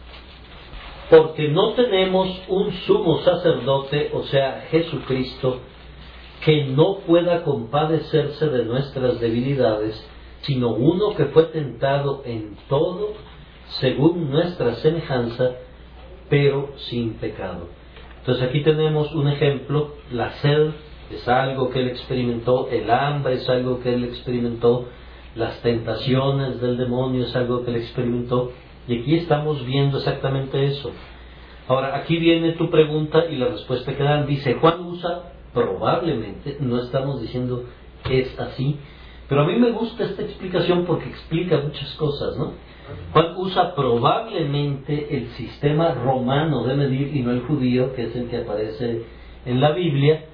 Porque no tenemos un sumo sacerdote, o sea, Jesucristo, que no pueda compadecerse de nuestras debilidades, sino uno que fue tentado en todo, según nuestra semejanza, pero sin pecado. Entonces aquí tenemos un ejemplo. La sed es algo que él experimentó, el hambre es algo que él experimentó, las tentaciones del demonio es algo que él experimentó, y aquí estamos viendo exactamente eso. Ahora, aquí viene tu pregunta y la respuesta que dan. Dice, Juan usa probablemente, no estamos diciendo es así, pero a mí me gusta esta explicación porque explica muchas cosas, ¿no? Juan usa probablemente el sistema romano de medir y no el judío, que es el que aparece en la Biblia,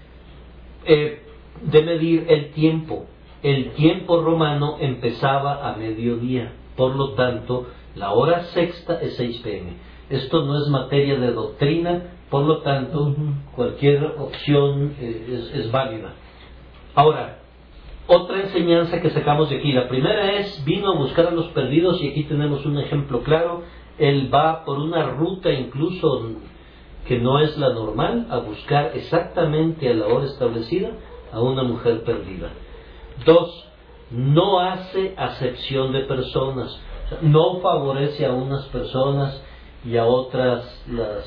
eh, de medir el tiempo. El tiempo romano empezaba a mediodía, por lo tanto, la hora sexta es seis pe eme. Esto no es materia de doctrina, por lo tanto, cualquier opción es, es válida. Ahora, otra enseñanza que sacamos de aquí. La primera es, vino a buscar a los perdidos, y aquí tenemos un ejemplo claro. Él va por una ruta incluso que no es la normal, a buscar exactamente a la hora establecida a una mujer perdida. Dos, no hace acepción de personas. O sea, no favorece a unas personas y a otras las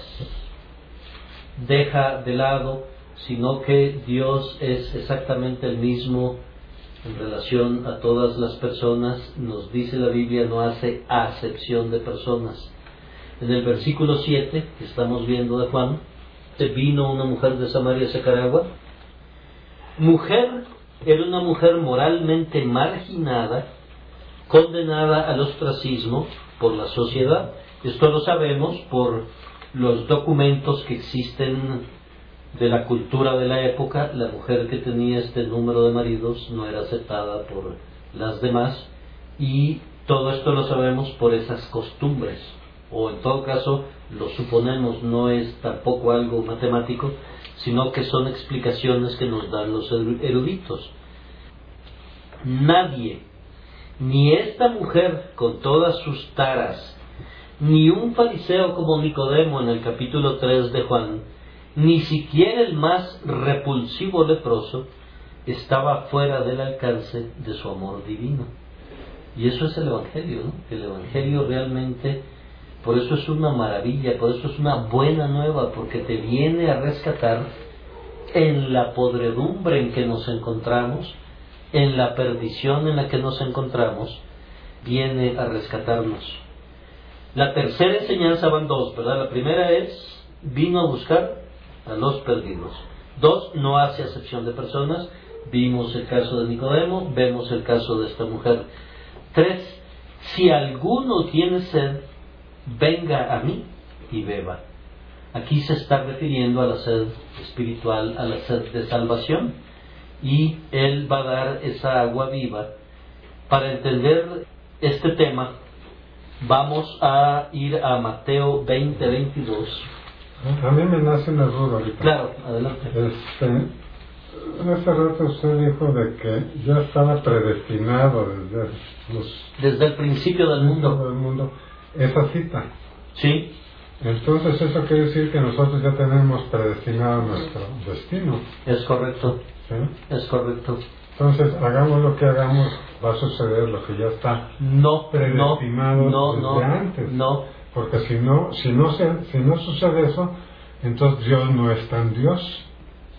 deja de lado, sino que Dios es exactamente el mismo en relación a todas las personas. Nos dice la Biblia, no hace acepción de personas. En el versículo siete que estamos viendo de Juan, vino una mujer de Samaria a sacar agua. Mujer era una mujer moralmente marginada, condenada al ostracismo por la sociedad. Esto lo sabemos por los documentos que existen de la cultura de la época. La mujer que tenía este número de maridos no era aceptada por las demás, y todo esto lo sabemos por esas costumbres, o en todo caso lo suponemos, no es tampoco algo matemático, sino que son explicaciones que nos dan los eruditos. Nadie, ni esta mujer con todas sus taras, ni un fariseo como Nicodemo en el capítulo tres de Juan, ni siquiera el más repulsivo leproso, estaba fuera del alcance de su amor divino. Y eso es el Evangelio, ¿no? El Evangelio realmente, por eso es una maravilla, por eso es una buena nueva, porque te viene a rescatar en la podredumbre en que nos encontramos, en la perdición en la que nos encontramos, viene a rescatarnos. La tercera enseñanza van dos, ¿verdad? La primera es, vino a buscar a los perdidos. Dos, no hace acepción de personas. Vimos el caso de Nicodemo, vemos el caso de esta mujer. Tres, si alguno tiene sed, venga a mí y beba. Aquí se está refiriendo a la sed espiritual, a la sed de salvación, y Él va a dar esa agua viva. Para entender este tema, vamos a ir a Mateo veinte veintidós. A mí me nace una duda ahorita. Claro, adelante. Este, hace rato usted dijo de que ya estaba predestinado desde los, desde el principio del mundo. del mundo esa cita. Sí. Entonces eso quiere decir que nosotros ya tenemos predestinado nuestro destino. Es correcto. ¿Sí? Es correcto. Entonces, hagamos lo que hagamos, va a suceder lo que ya está no, predestinado no, desde no, antes. No. Porque si no, si no se, si no sucede eso, entonces Dios no es tan Dios.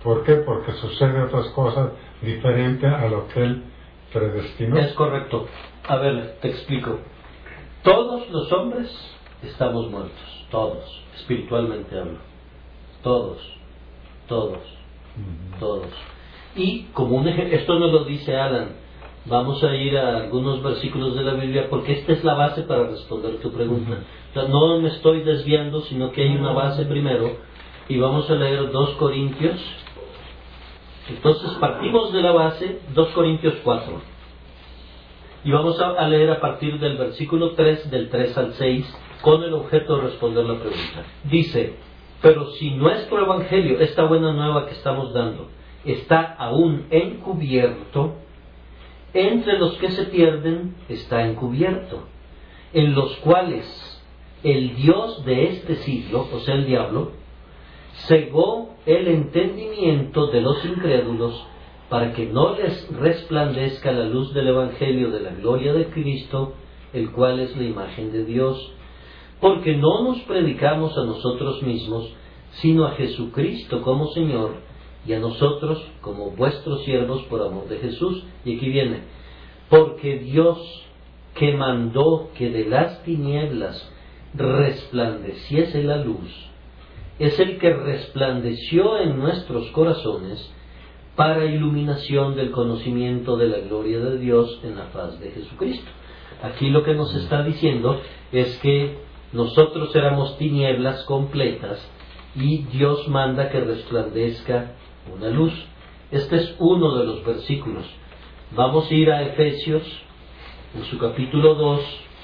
¿Por qué? Porque sucede otras cosas diferentes a lo que Él predestinó. Es correcto. A ver, te explico. Todos los hombres estamos muertos, todos, espiritualmente hablo. Todos, todos, uh-huh. todos. Y como un ejemplo, esto nos lo dice Alan, vamos a ir a algunos versículos de la Biblia porque esta es la base para responder tu pregunta. Uh-huh. O sea, no me estoy desviando, sino que hay una base primero y vamos a leer dos Corintios. Entonces partimos de la base, dos Corintios cuatro. Y vamos a, a leer a partir del versículo tres, del tres al seis, con el objeto de responder la pregunta. Dice, pero si nuestro evangelio, esta buena nueva que estamos dando, está aún encubierto, entre los que se pierden está encubierto, en los cuales el Dios de este siglo, o sea el diablo, cegó el entendimiento de los incrédulos para que no les resplandezca la luz del evangelio de la gloria de Cristo, el cual es la imagen de Dios. Porque no nos predicamos a nosotros mismos, sino a Jesucristo como Señor, y a nosotros como vuestros siervos por amor de Jesús. Y aquí viene, porque Dios, que mandó que de las tinieblas resplandeciese la luz, es el que resplandeció en nuestros corazones para iluminación del conocimiento de la gloria de Dios en la faz de Jesucristo. Aquí lo que nos está diciendo es que nosotros éramos tinieblas completas y Dios manda que resplandezca una luz. Este es uno de los versículos. Vamos a ir a Efesios, en su capítulo dos,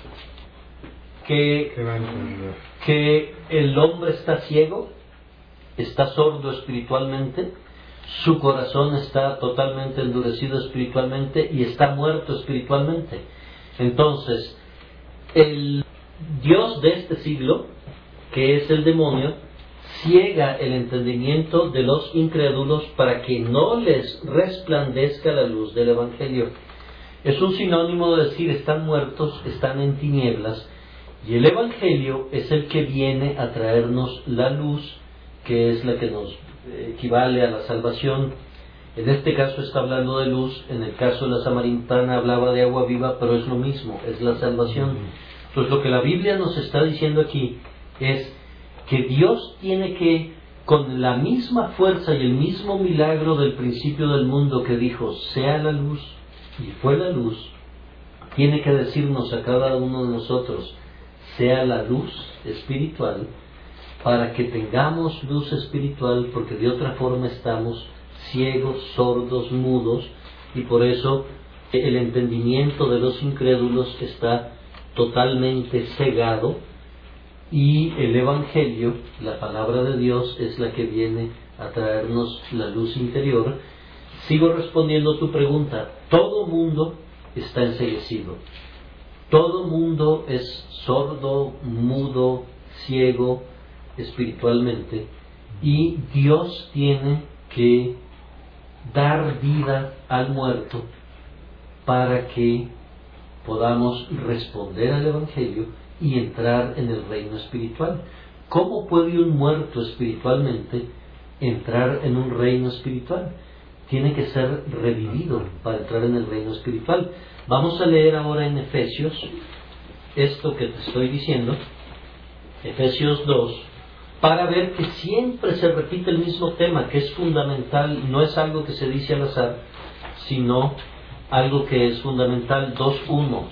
que, que el hombre está ciego, está sordo espiritualmente, su corazón está totalmente endurecido espiritualmente y está muerto espiritualmente. Entonces, el Dios de este siglo, que es el demonio, ciega el entendimiento de los incrédulos para que no les resplandezca la luz del Evangelio. Es un sinónimo de decir están muertos, están en tinieblas, y el Evangelio es el que viene a traernos la luz, que es la que nos equivale a la salvación. En este caso está hablando de luz, en el caso de la samaritana hablaba de agua viva, pero es lo mismo, es la salvación. Entonces lo que la Biblia nos está diciendo aquí es que Dios tiene que, con la misma fuerza y el mismo milagro del principio del mundo que dijo, sea la luz, y fue la luz, tiene que decirnos a cada uno de nosotros, sea la luz espiritual, para que tengamos luz espiritual, porque de otra forma estamos ciegos, sordos, mudos, y por eso el entendimiento de los incrédulos está totalmente cegado, y el Evangelio, la palabra de Dios, es la que viene a traernos la luz interior. Sigo respondiendo tu pregunta. Todo mundo está enceguecido. Todo mundo es sordo, mudo, ciego espiritualmente, y Dios tiene que dar vida al muerto para que podamos responder al Evangelio y entrar en el reino espiritual. ¿Cómo puede un muerto espiritualmente entrar en un reino espiritual? Tiene que ser revivido para entrar en el reino espiritual. Vamos a leer ahora en Efesios esto que te estoy diciendo, Efesios dos, para ver que siempre se repite el mismo tema, que es fundamental, no es algo que se dice al azar, sino algo que es fundamental. Dos uno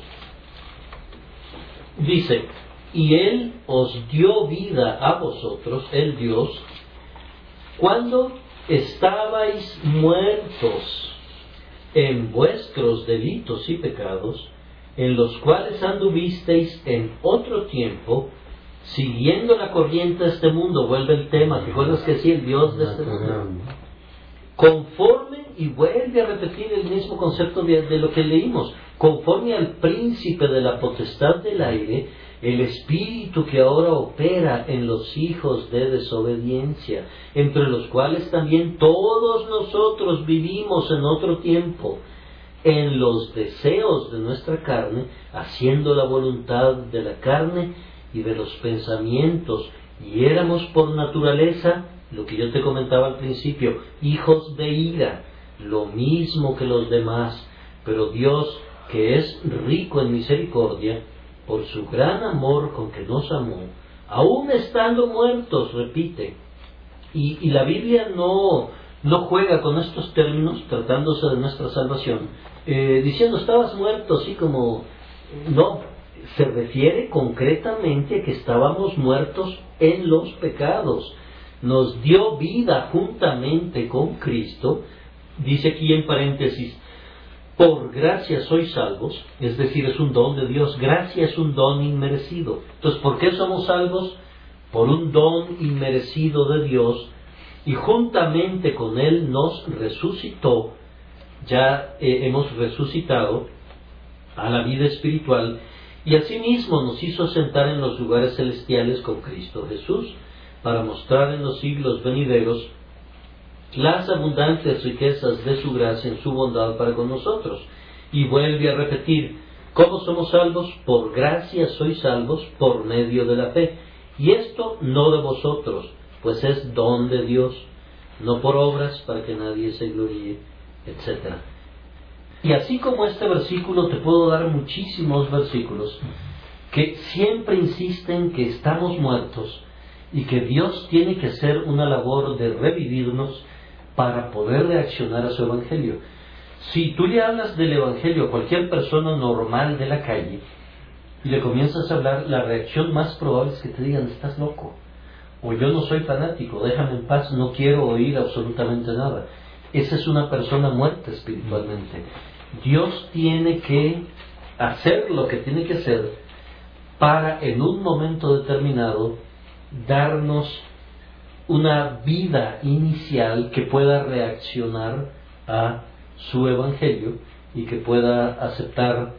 dice, y Él os dio vida a vosotros, el Dios, cuando estabais muertos en vuestros delitos y pecados, en los cuales anduvisteis en otro tiempo, siguiendo la corriente de este mundo. Vuelve el tema, ¿te acuerdas que sí, el Dios de este mundo? Conforme, y vuelve a repetir el mismo concepto de, de lo que leímos, conforme al príncipe de la potestad del aire, el espíritu que ahora opera en los hijos de desobediencia, entre los cuales también todos nosotros vivimos en otro tiempo, en los deseos de nuestra carne, haciendo la voluntad de la carne y de los pensamientos, y éramos por naturaleza lo que yo te comentaba al principio, hijos de ira, lo mismo que los demás, pero Dios, que es rico en misericordia, por su gran amor con que nos amó, aún estando muertos, repite, y, y la Biblia no, no juega con estos términos, tratándose de nuestra salvación, eh, diciendo, estabas muerto, así como, no, se refiere concretamente a que estábamos muertos en los pecados, nos dio vida juntamente con Cristo, dice aquí en paréntesis, por gracia sois salvos, es decir, es un don de Dios, gracia es un don inmerecido. Entonces, ¿por qué somos salvos? Por un don inmerecido de Dios, y juntamente con Él nos resucitó, ya eh, hemos resucitado a la vida espiritual, y asimismo nos hizo sentar en los lugares celestiales con Cristo Jesús, para mostrar en los siglos venideros las abundantes riquezas de su gracia en su bondad para con nosotros. Y vuelve a repetir, ¿cómo somos salvos? Por gracia sois salvos por medio de la fe. Y esto no de vosotros, pues es don de Dios, no por obras para que nadie se gloríe, etcétera. Y así como este versículo, te puedo dar muchísimos versículos que siempre insisten que estamos muertos y que Dios tiene que hacer una labor de revivirnos para poder reaccionar a su Evangelio. Si tú le hablas del Evangelio a cualquier persona normal de la calle y le comienzas a hablar, la reacción más probable es que te digan, estás loco, o yo no soy fanático, déjame en paz, no quiero oír absolutamente nada. Esa es una persona muerta espiritualmente. Dios tiene que hacer lo que tiene que hacer para en un momento determinado darnos una vida inicial que pueda reaccionar a su Evangelio y que pueda aceptar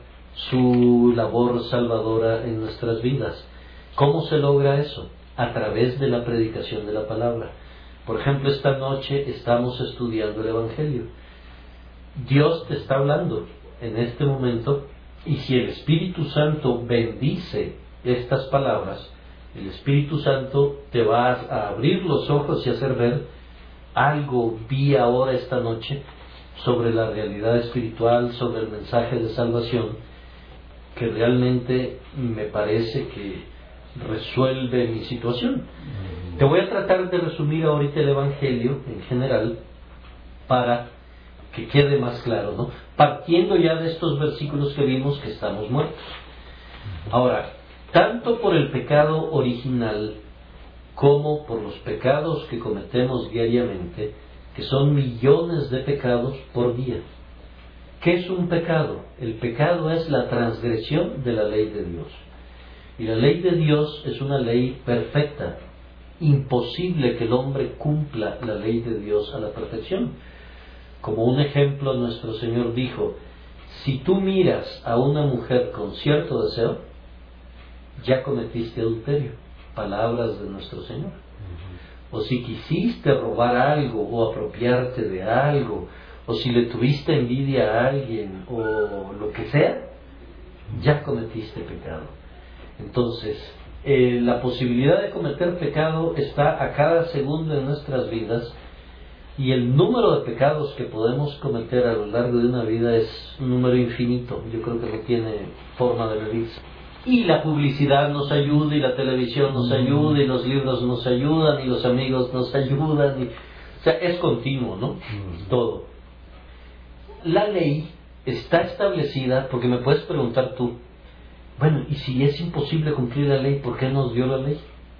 su labor salvadora en nuestras vidas. ¿Cómo se logra eso? A través de la predicación de la palabra. Por ejemplo, esta noche estamos estudiando el Evangelio. Dios te está hablando en este momento, y si el Espíritu Santo bendice estas palabras, el Espíritu Santo te va a abrir los ojos y hacer ver algo. Vi ahora esta noche sobre la realidad espiritual, sobre el mensaje de salvación, que realmente me parece que resuelve mi situación. Te voy a tratar de resumir ahorita el Evangelio en general para que quede más claro, ¿no? Partiendo ya de estos versículos que vimos que estamos muertos. Ahora, tanto por el pecado original como por los pecados que cometemos diariamente, que son millones de pecados por día. ¿Qué es un pecado? El pecado es la transgresión de la ley de Dios. Y la ley de Dios es una ley perfecta. Imposible que el hombre cumpla la ley de Dios a la perfección. Como un ejemplo, nuestro Señor dijo, si tú miras a una mujer con cierto deseo, ya cometiste adulterio. Palabras de nuestro Señor. O si quisiste robar algo o apropiarte de algo, o si le tuviste envidia a alguien o lo que sea, ya cometiste pecado. Entonces, eh, la posibilidad de cometer pecado está a cada segundo de nuestras vidas, y el número de pecados que podemos cometer a lo largo de una vida es un número infinito. Yo creo que no tiene forma de medirse. Y la publicidad nos ayuda, y la televisión nos ayuda, y los libros nos ayudan, y los amigos nos ayudan, y, o sea, es continuo, ¿no? Todo. La ley está establecida, porque me puedes preguntar tú, bueno, y si es imposible cumplir la ley, ¿por qué nos dio la ley?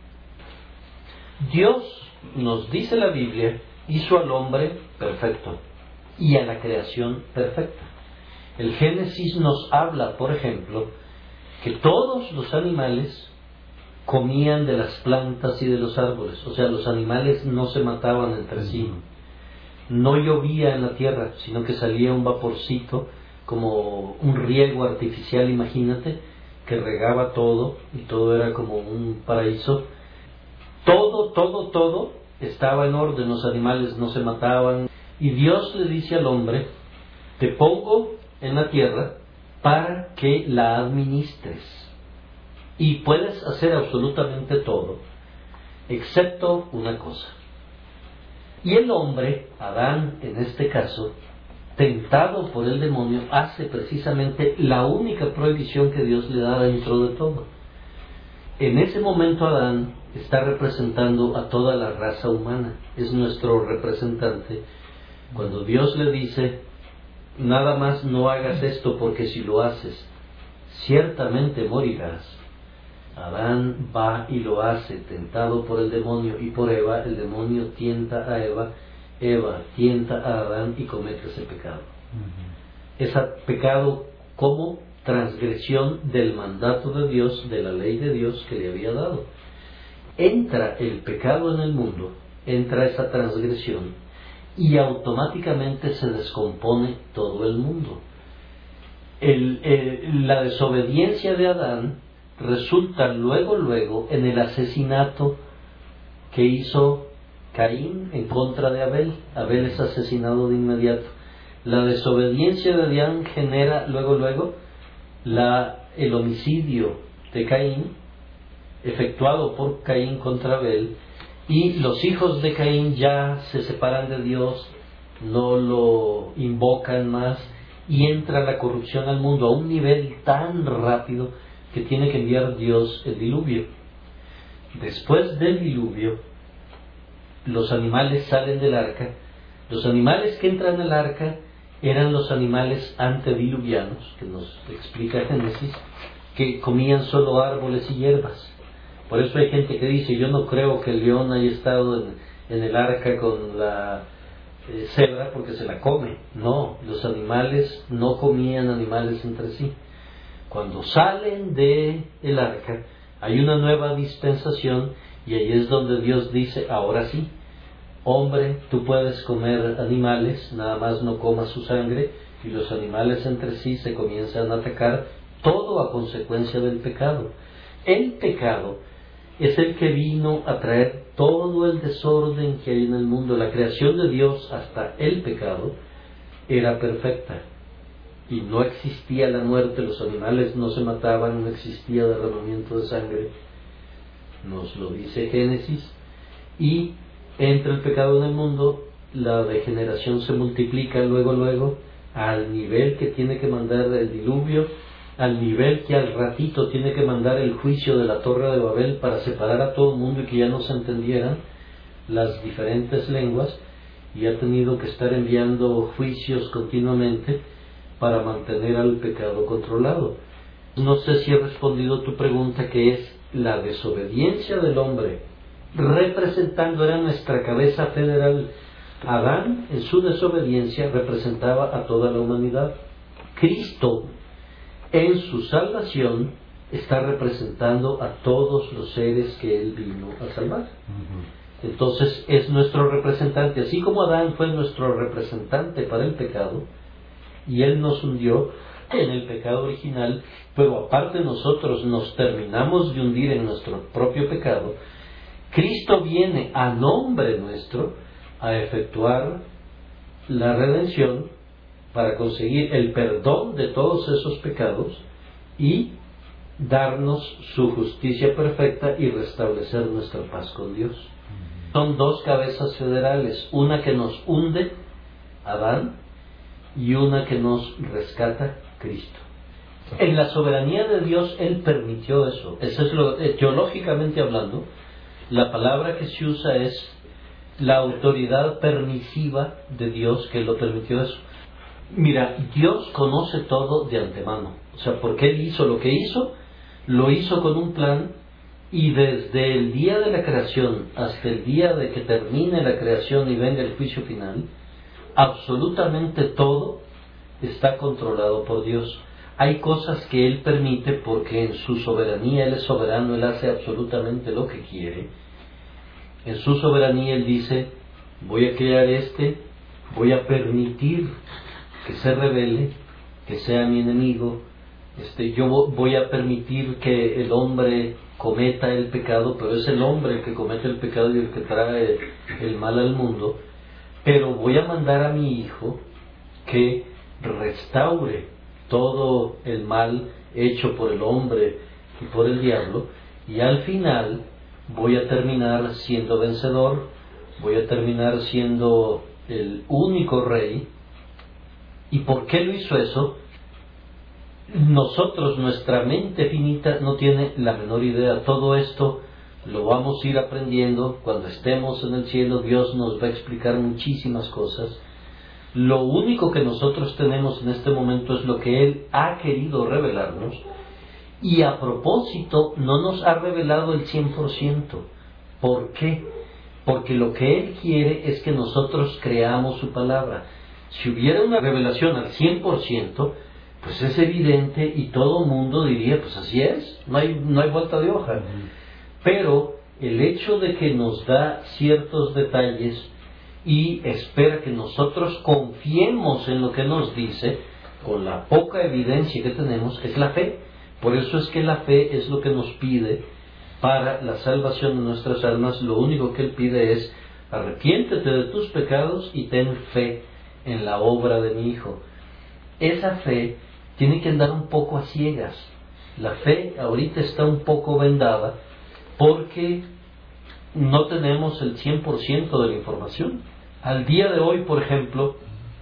Dios, nos dice la Biblia, hizo al hombre perfecto y a la creación perfecta. El Génesis nos habla, por ejemplo, que todos los animales comían de las plantas y de los árboles. O sea, los animales no se mataban entre sí. No llovía en la tierra, sino que salía un vaporcito, como un riego artificial, imagínate, que regaba todo, y todo era como un paraíso. Todo, todo, todo estaba en orden, los animales no se mataban. Y Dios le dice al hombre, te pongo en la tierra para que la administres. Y puedes hacer absolutamente todo, excepto una cosa. Y el hombre, Adán en este caso, tentado por el demonio, hace precisamente la única prohibición que Dios le da dentro de todo. En ese momento Adán está representando a toda la raza humana, es nuestro representante. Cuando Dios le dice, nada más no hagas esto porque si lo haces, ciertamente morirás, Adán va y lo hace, tentado por el demonio y por Eva. El demonio tienta a Eva, Eva tienta a Adán y comete ese pecado. Uh-huh. Ese pecado como transgresión del mandato de Dios, de la ley de Dios que le había dado. Entra el pecado en el mundo, entra esa transgresión y automáticamente se descompone todo el mundo. El, el, la desobediencia de Adán resulta luego, luego en el asesinato que hizo Caín en contra de Abel. Abel es asesinado de inmediato. La desobediencia de Adán genera luego, luego la, el homicidio de Caín, efectuado por Caín contra Abel, y los hijos de Caín ya se separan de Dios, no lo invocan más, y entra la corrupción al mundo a un nivel tan rápido que tiene que enviar Dios el diluvio. Después del diluvio, los animales salen del arca. Los animales que entran al arca eran los animales antediluvianos, que nos explica Génesis, que comían solo árboles y hierbas. Por eso hay gente que dice, yo no creo que el león haya estado en, en el arca con la eh, cebra porque se la come. No, los animales no comían animales entre sí. Cuando salen de el arca, hay una nueva dispensación y ahí es donde Dios dice, ahora sí, hombre, tú puedes comer animales, nada más no comas su sangre, y los animales entre sí se comienzan a atacar, todo a consecuencia del pecado. El pecado es el que vino a traer todo el desorden que hay en el mundo. La creación de Dios hasta el pecado era perfecta y no existía la muerte, los animales no se mataban, no existía derramamiento de sangre, nos lo dice Génesis. Y entra el pecado en el mundo, la degeneración se multiplica luego, luego, al nivel que tiene que mandar el diluvio, al nivel que al ratito tiene que mandar el juicio de la Torre de Babel para separar a todo el mundo y que ya no se entendieran las diferentes lenguas, y ha tenido que estar enviando juicios continuamente para mantener al pecado controlado. No sé si he respondido tu pregunta, que es la desobediencia del hombre, representando, era nuestra cabeza federal. Adán, en su desobediencia, representaba a toda la humanidad. Cristo, en su salvación, está representando a todos los seres que Él vino a salvar. Uh-huh. Entonces, es nuestro representante. Así como Adán fue nuestro representante para el pecado, y Él nos hundió en el pecado original, pero aparte nosotros nos terminamos de hundir en nuestro propio pecado, Cristo viene a nombre nuestro a efectuar la redención para conseguir el perdón de todos esos pecados y darnos su justicia perfecta y restablecer nuestra paz con Dios. Son dos cabezas federales, una que nos hunde, Adán, y una que nos rescata, Cristo. En la soberanía de Dios, Él permitió eso. Eso es lo, teológicamente hablando, la palabra que se usa es la autoridad permisiva de Dios, que lo permitió eso. Mira, Dios conoce todo de antemano. O sea, porque Él hizo lo que hizo, lo hizo con un plan, y desde el día de la creación hasta el día de que termine la creación y venga el juicio final, absolutamente todo está controlado por Dios. Hay cosas que Él permite porque en su soberanía Él es soberano, Él hace absolutamente lo que quiere. En su soberanía Él dice, voy a crear este, voy a permitir que se rebele, que sea mi enemigo, este, yo voy a permitir que el hombre cometa el pecado, pero es el hombre el que comete el pecado y el que trae el mal al mundo. Pero voy a mandar a mi Hijo que restaure todo el mal hecho por el hombre y por el diablo, y al final voy a terminar siendo vencedor, voy a terminar siendo el único rey. ¿Y por qué lo hizo eso? Nosotros, nuestra mente finita no tiene la menor idea. Todo esto lo vamos a ir aprendiendo. Cuando estemos en el cielo, Dios nos va a explicar muchísimas cosas. Lo único que nosotros tenemos en este momento es lo que Él ha querido revelarnos, y a propósito no nos ha revelado el cien por ciento. ¿Por qué? Porque lo que Él quiere es que nosotros creamos su palabra. Si hubiera una revelación al cien por ciento, pues es evidente y todo el mundo diría, pues así es, no hay, no hay vuelta de hoja. Uh-huh. Pero el hecho de que nos da ciertos detalles y espera que nosotros confiemos en lo que nos dice, con la poca evidencia que tenemos, es la fe. Por eso es que la fe es lo que nos pide para la salvación de nuestras almas. Lo único que Él pide es: arrepiéntete de tus pecados y ten fe en la obra de mi Hijo. Esa fe tiene que andar un poco a ciegas. La fe ahorita está un poco vendada porque no tenemos el cien por ciento de la información. Al día de hoy, por ejemplo,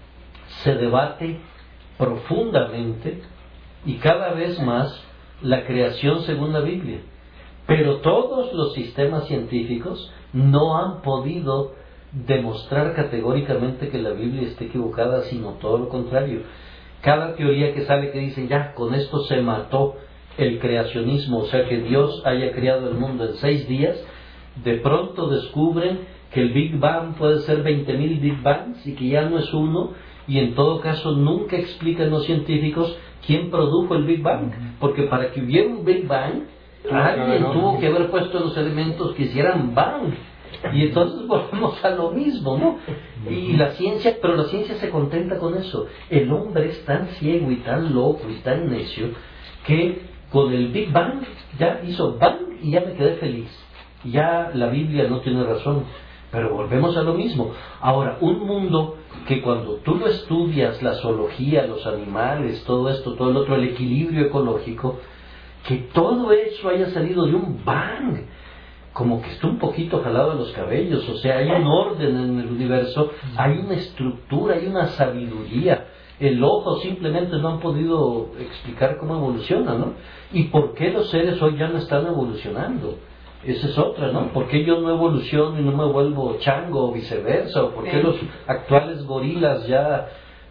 se debate profundamente y cada vez más la creación según la Biblia. Pero todos los sistemas científicos no han podido demostrar categóricamente que la Biblia esté equivocada, sino todo lo contrario. Cada teoría que sale que dicen, ya, con esto se mató el creacionismo, o sea que Dios haya creado el mundo en seis días, de pronto descubren que el Big Bang puede ser veinte mil Big Bangs y que ya no es uno, y en todo caso nunca explican los científicos quién produjo el Big Bang, porque para que hubiera un Big Bang, alguien tuvo que haber puesto los elementos que hicieran Bang. Y entonces volvemos a lo mismo, ¿no? Y la ciencia, pero la ciencia se contenta con eso. El hombre es tan ciego y tan loco y tan necio que con el Big Bang ya hizo Bang y ya me quedé feliz. Ya la Biblia no tiene razón, pero volvemos a lo mismo. Ahora, un mundo que cuando tú lo estudias, la zoología, los animales, todo esto, todo el otro, el equilibrio ecológico, que todo eso haya salido de un Bang, como que está un poquito jalado a los cabellos. O sea, hay un orden en el universo, hay una estructura, hay una sabiduría. El ojo simplemente no han podido explicar cómo evoluciona, ¿no? ¿Y por qué los seres hoy ya no están evolucionando? Esa es otra, ¿no? ¿Por qué yo no evoluciono y no me vuelvo chango o viceversa? ¿O por qué los actuales gorilas ya,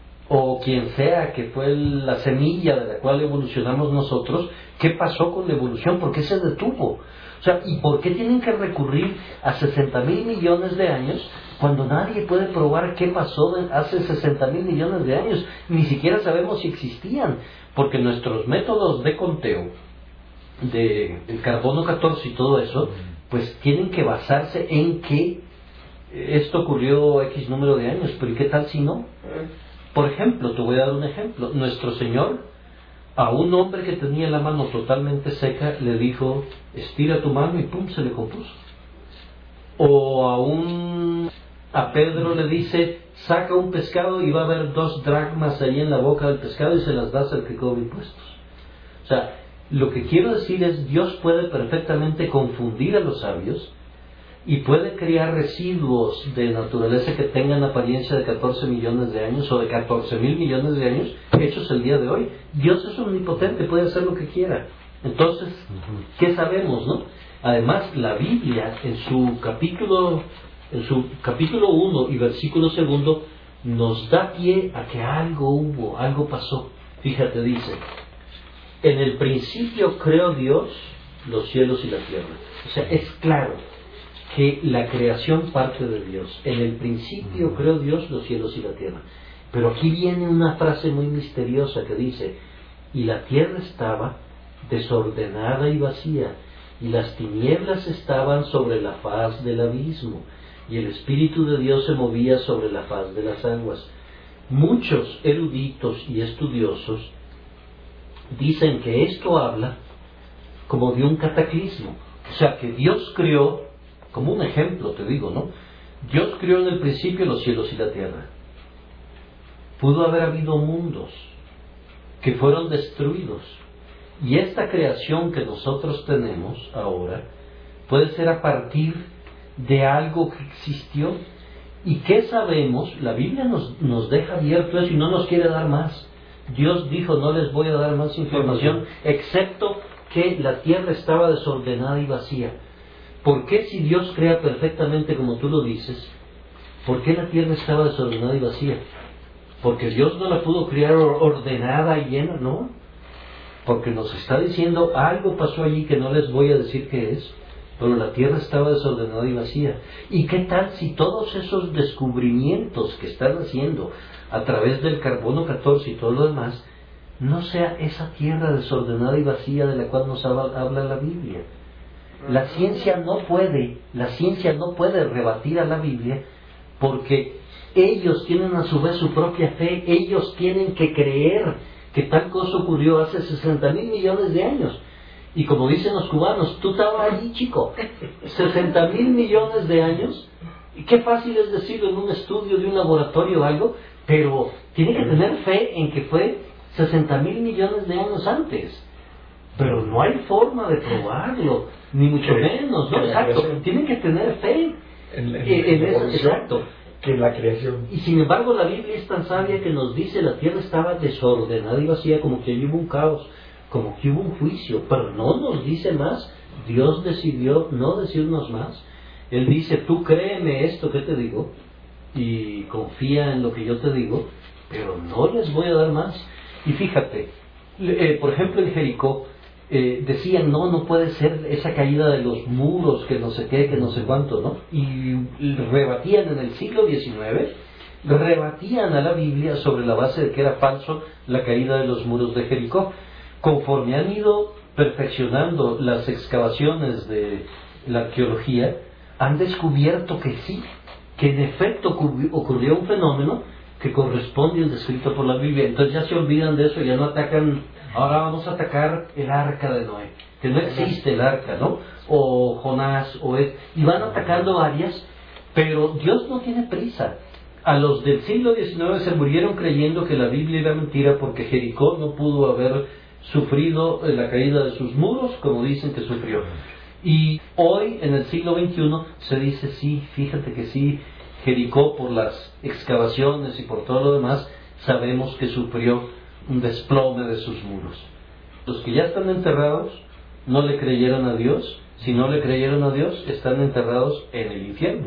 o quien sea que fue la semilla de la cual evolucionamos nosotros, qué pasó con la evolución? ¿Por qué se detuvo? O sea, ¿y por qué tienen que recurrir a sesenta mil millones de años cuando nadie puede probar qué pasó hace sesenta mil millones de años? Ni siquiera sabemos si existían, porque nuestros métodos de conteo, de el carbono catorce y todo eso, pues tienen que basarse en que esto ocurrió X número de años. Pero ¿y qué tal si no? Por ejemplo, te voy a dar un ejemplo. Nuestro Señor, a un hombre que tenía la mano totalmente seca, le dijo, estira tu mano, y pum, se le compuso. O a un a Pedro le dice, saca un pescado y va a haber dos dracmas ahí en la boca del pescado y se las das al que cobre impuestos. O sea, lo que quiero decir es, Dios puede perfectamente confundir a los sabios y puede crear residuos de naturaleza que tengan apariencia de catorce millones de años o de catorce mil millones de años hechos el día de hoy. Dios es omnipotente, puede hacer lo que quiera. Entonces, ¿qué sabemos, no? Además, la Biblia en su capítulo en su capítulo uno y versículo segundo nos da pie a que algo hubo, algo pasó. Fíjate, dice, en el principio creó Dios los cielos y la tierra. O sea, es claro que la creación parte de Dios. En el principio creó Dios los cielos y la tierra. Pero aquí viene una frase muy misteriosa que dice, y la tierra estaba desordenada y vacía, y las tinieblas estaban sobre la faz del abismo, y el Espíritu de Dios se movía sobre la faz de las aguas. Muchos eruditos y estudiosos dicen que esto habla como de un cataclismo. O sea, que Dios creó, como un ejemplo te digo, ¿no? Dios creó en el principio los cielos y la tierra. Pudo haber habido mundos que fueron destruidos. Y esta creación que nosotros tenemos ahora puede ser a partir de algo que existió. ¿Y qué sabemos? La Biblia nos, nos deja abierto eso y no nos quiere dar más. Dios dijo, no les voy a dar más información, excepto que la tierra estaba desordenada y vacía. ¿Por qué, si Dios crea perfectamente como tú lo dices, por qué la tierra estaba desordenada y vacía? Porque Dios no la pudo crear ordenada y llena, ¿no? Porque nos está diciendo, algo pasó allí que no les voy a decir qué es, pero la tierra estaba desordenada y vacía. ¿Y qué tal si todos esos descubrimientos que están haciendo a través del carbono catorce y todo lo demás, no sea esa tierra desordenada y vacía de la cual nos habla, habla la Biblia? La ciencia no puede, la ciencia no puede rebatir a la Biblia, porque ellos tienen a su vez su propia fe, ellos tienen que creer que tal cosa ocurrió hace sesenta mil millones de años. Y como dicen los cubanos, tú estabas allí, chico, sesenta mil millones de años. Y qué fácil es decirlo en un estudio de un laboratorio o algo, pero tiene que tener fe en que fue sesenta mil millones de años antes. Pero no hay forma de probarlo, ni mucho menos, ¿no? Exacto, tienen que tener fe en, en, en, en eso, exacto. Que la creación. Y sin embargo la Biblia es tan sabia que nos dice la tierra estaba desordenada y vacía, como que hubo un caos, como que hubo un juicio, pero no nos dice más. Dios decidió no decirnos más. Él dice, tú créeme esto que te digo y confía en lo que yo te digo, pero no les voy a dar más. Y fíjate, eh, por ejemplo en Jericó eh, decían, no, no puede ser esa caída de los muros, que no sé qué, que no sé cuánto, ¿no? Y rebatían en el siglo diecinueve, rebatían a la Biblia sobre la base de que era falso la caída de los muros de Jericó. Conforme han ido perfeccionando las excavaciones de la arqueología, han descubierto que sí, que en efecto ocurrió un fenómeno que corresponde al descrito por la Biblia. Entonces ya se olvidan de eso, ya no atacan, ahora vamos a atacar el arca de Noé, que no existe el arca, ¿no? O Jonás, o es, y van atacando varias, pero Dios no tiene prisa. A los del siglo diecinueve se murieron creyendo que la Biblia era mentira porque Jericó no pudo haber sufrido la caída de sus muros como dicen que sufrió. Y hoy en el siglo veintiuno se dice sí, fíjate que sí, Jericó por las excavaciones y por todo lo demás sabemos que sufrió un desplome de sus muros. Los que ya están enterrados no le creyeron a Dios. Si no le creyeron a Dios, están enterrados en el infierno.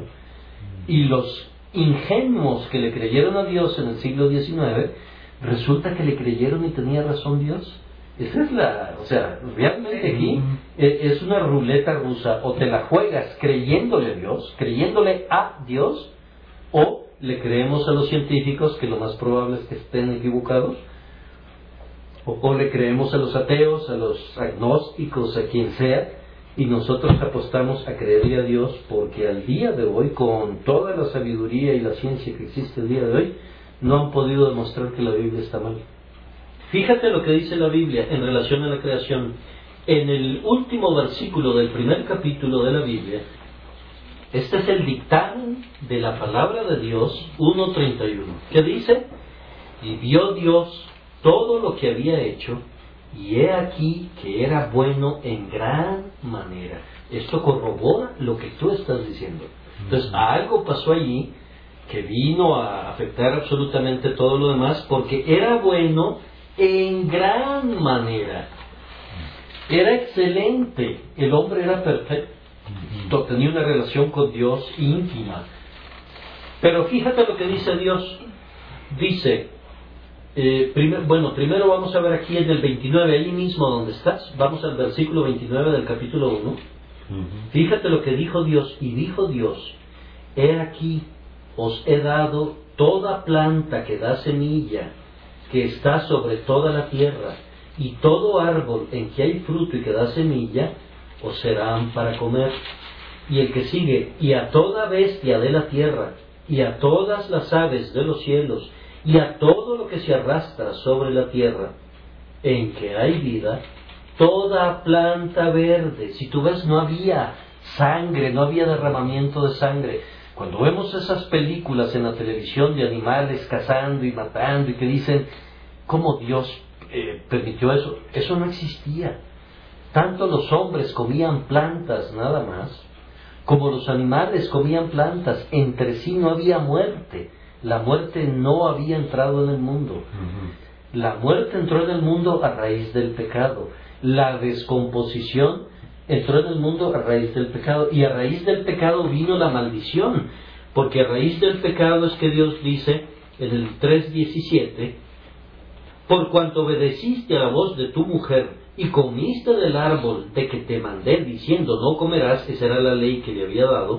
Y los ingenuos que le creyeron a Dios en el siglo diecinueve, resulta que le creyeron y tenía razón Dios. Esa es la, o sea, realmente aquí es una ruleta rusa. O te la juegas creyéndole a Dios, creyéndole a Dios, o le creemos a los científicos, que lo más probable es que estén equivocados, o, o le creemos a los ateos, a los agnósticos, a quien sea, y nosotros apostamos a creerle a Dios, porque al día de hoy, con toda la sabiduría y la ciencia que existe el día de hoy, no han podido demostrar que la Biblia está mal. Fíjate lo que dice la Biblia en relación a la creación. En el último versículo del primer capítulo de la Biblia, este es el dictamen de la palabra de Dios, uno treinta y uno, que dice, y vio Dios todo lo que había hecho, y he aquí que era bueno en gran manera. Esto corrobora lo que tú estás diciendo. Entonces, algo pasó allí que vino a afectar absolutamente todo lo demás, porque era bueno en gran manera. Era excelente. El hombre era perfecto, tenía una relación con Dios íntima. Pero fíjate lo que dice Dios. Dice, eh, primer, bueno, primero vamos a ver aquí en el veintinueve, ahí mismo donde estás, vamos al versículo veintinueve del capítulo uno. Uh-huh. Fíjate lo que dijo Dios. Y dijo Dios, he aquí, os he dado toda planta que da semilla, que está sobre toda la tierra, y todo árbol en que hay fruto y que da semilla, os serán para comer. Y el que sigue, y a toda bestia de la tierra, y a todas las aves de los cielos, y a todo lo que se arrastra sobre la tierra, en que hay vida, toda planta verde. Si tú ves, no había sangre, no había derramamiento de sangre. Cuando vemos esas películas en la televisión de animales cazando y matando y que dicen, ¿cómo Dios eh, permitió eso? Eso no existía. Tanto los hombres comían plantas nada más, Como los animales comían plantas, entre sí no había muerte. La muerte no había entrado en el mundo. Uh-huh. La muerte entró en el mundo a raíz del pecado. La descomposición entró en el mundo a raíz del pecado. Y a raíz del pecado vino la maldición. Porque a raíz del pecado es que Dios dice en el tres diecisiete: por cuanto obedeciste a la voz de tu mujer y comiste del árbol de que te mandé diciendo no comerás, esa era la ley que le había dado,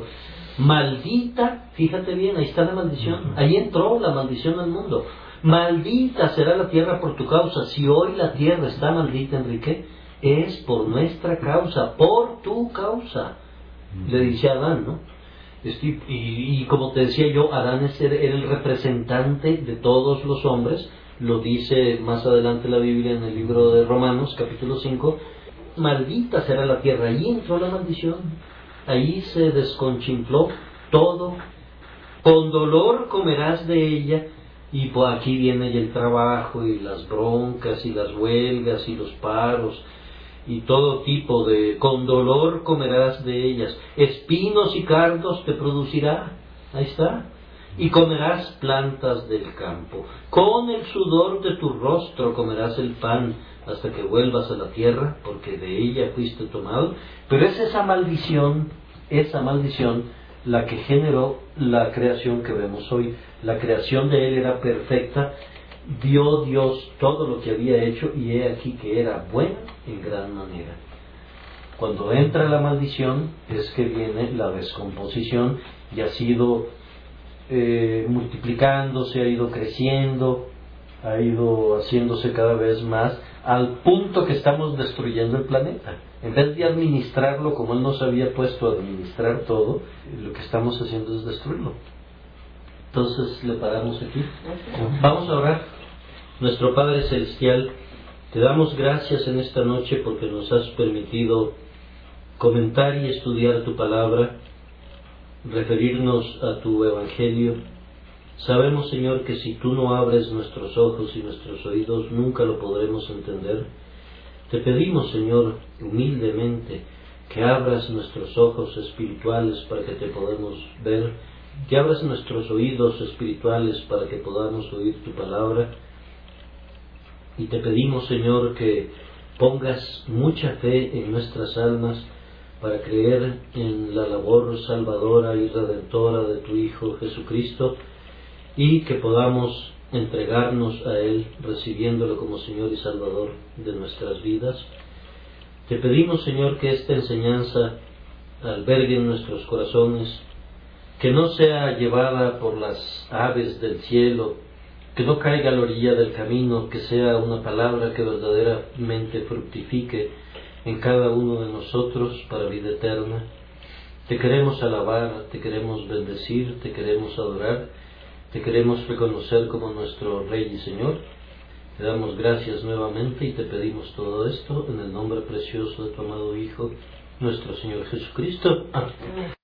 maldita, fíjate bien, ahí está la maldición, ahí entró la maldición al mundo. Maldita será la tierra por tu causa. Si hoy la tierra está maldita, Enrique, es por nuestra causa, por tu causa, le dice a Adán, ¿no? Y, y como te decía yo, Adán era el representante de todos los hombres. Lo dice más adelante la Biblia en el libro de Romanos, capítulo cinco. Maldita será la tierra. Ahí entró la maldición. Ahí se desconchinfló todo. Con dolor comerás de ella. Y pues aquí viene ya el trabajo y las broncas y las huelgas y los paros y todo tipo de... Con dolor comerás de ellas. Espinos y cardos te producirá. Ahí está. Y comerás plantas del campo. Con el sudor de tu rostro comerás el pan hasta que vuelvas a la tierra, porque de ella fuiste tomado. Pero es esa maldición, esa maldición la que generó la creación que vemos hoy. La creación de Él era perfecta. Vio Dios todo lo que había hecho y he aquí que era buena en gran manera. Cuando entra la maldición es que viene la descomposición y ha sido eh, multiplicándose, ha ido creciendo, ha ido haciéndose cada vez más al punto que estamos destruyendo el planeta. En vez de administrarlo como Él nos había puesto a administrar todo, lo que estamos haciendo es destruirlo. Entonces le paramos aquí. Vamos a orar. Nuestro Padre Celestial, te damos gracias en esta noche porque nos has permitido comentar y estudiar tu palabra, referirnos a tu evangelio. Sabemos, Señor, que si tú no abres nuestros ojos y nuestros oídos, nunca lo podremos entender. Te pedimos, Señor, humildemente, que abras nuestros ojos espirituales para que te podamos ver, que abras nuestros oídos espirituales para que podamos oír tu palabra. Y te pedimos, Señor, que pongas mucha fe en nuestras almas para creer en la labor salvadora y redentora de tu Hijo Jesucristo, y que podamos entregarnos a Él, recibiéndolo como Señor y Salvador de nuestras vidas. Te pedimos, Señor, que esta enseñanza albergue en nuestros corazones, que no sea llevada por las aves del cielo, que no caiga a la orilla del camino, que sea una palabra que verdaderamente fructifique en cada uno de nosotros para vida eterna. Te queremos alabar, te queremos bendecir, te queremos adorar, te queremos reconocer como nuestro Rey y Señor. Te damos gracias nuevamente y te pedimos todo esto en el nombre precioso de tu amado Hijo, nuestro Señor Jesucristo. Amén.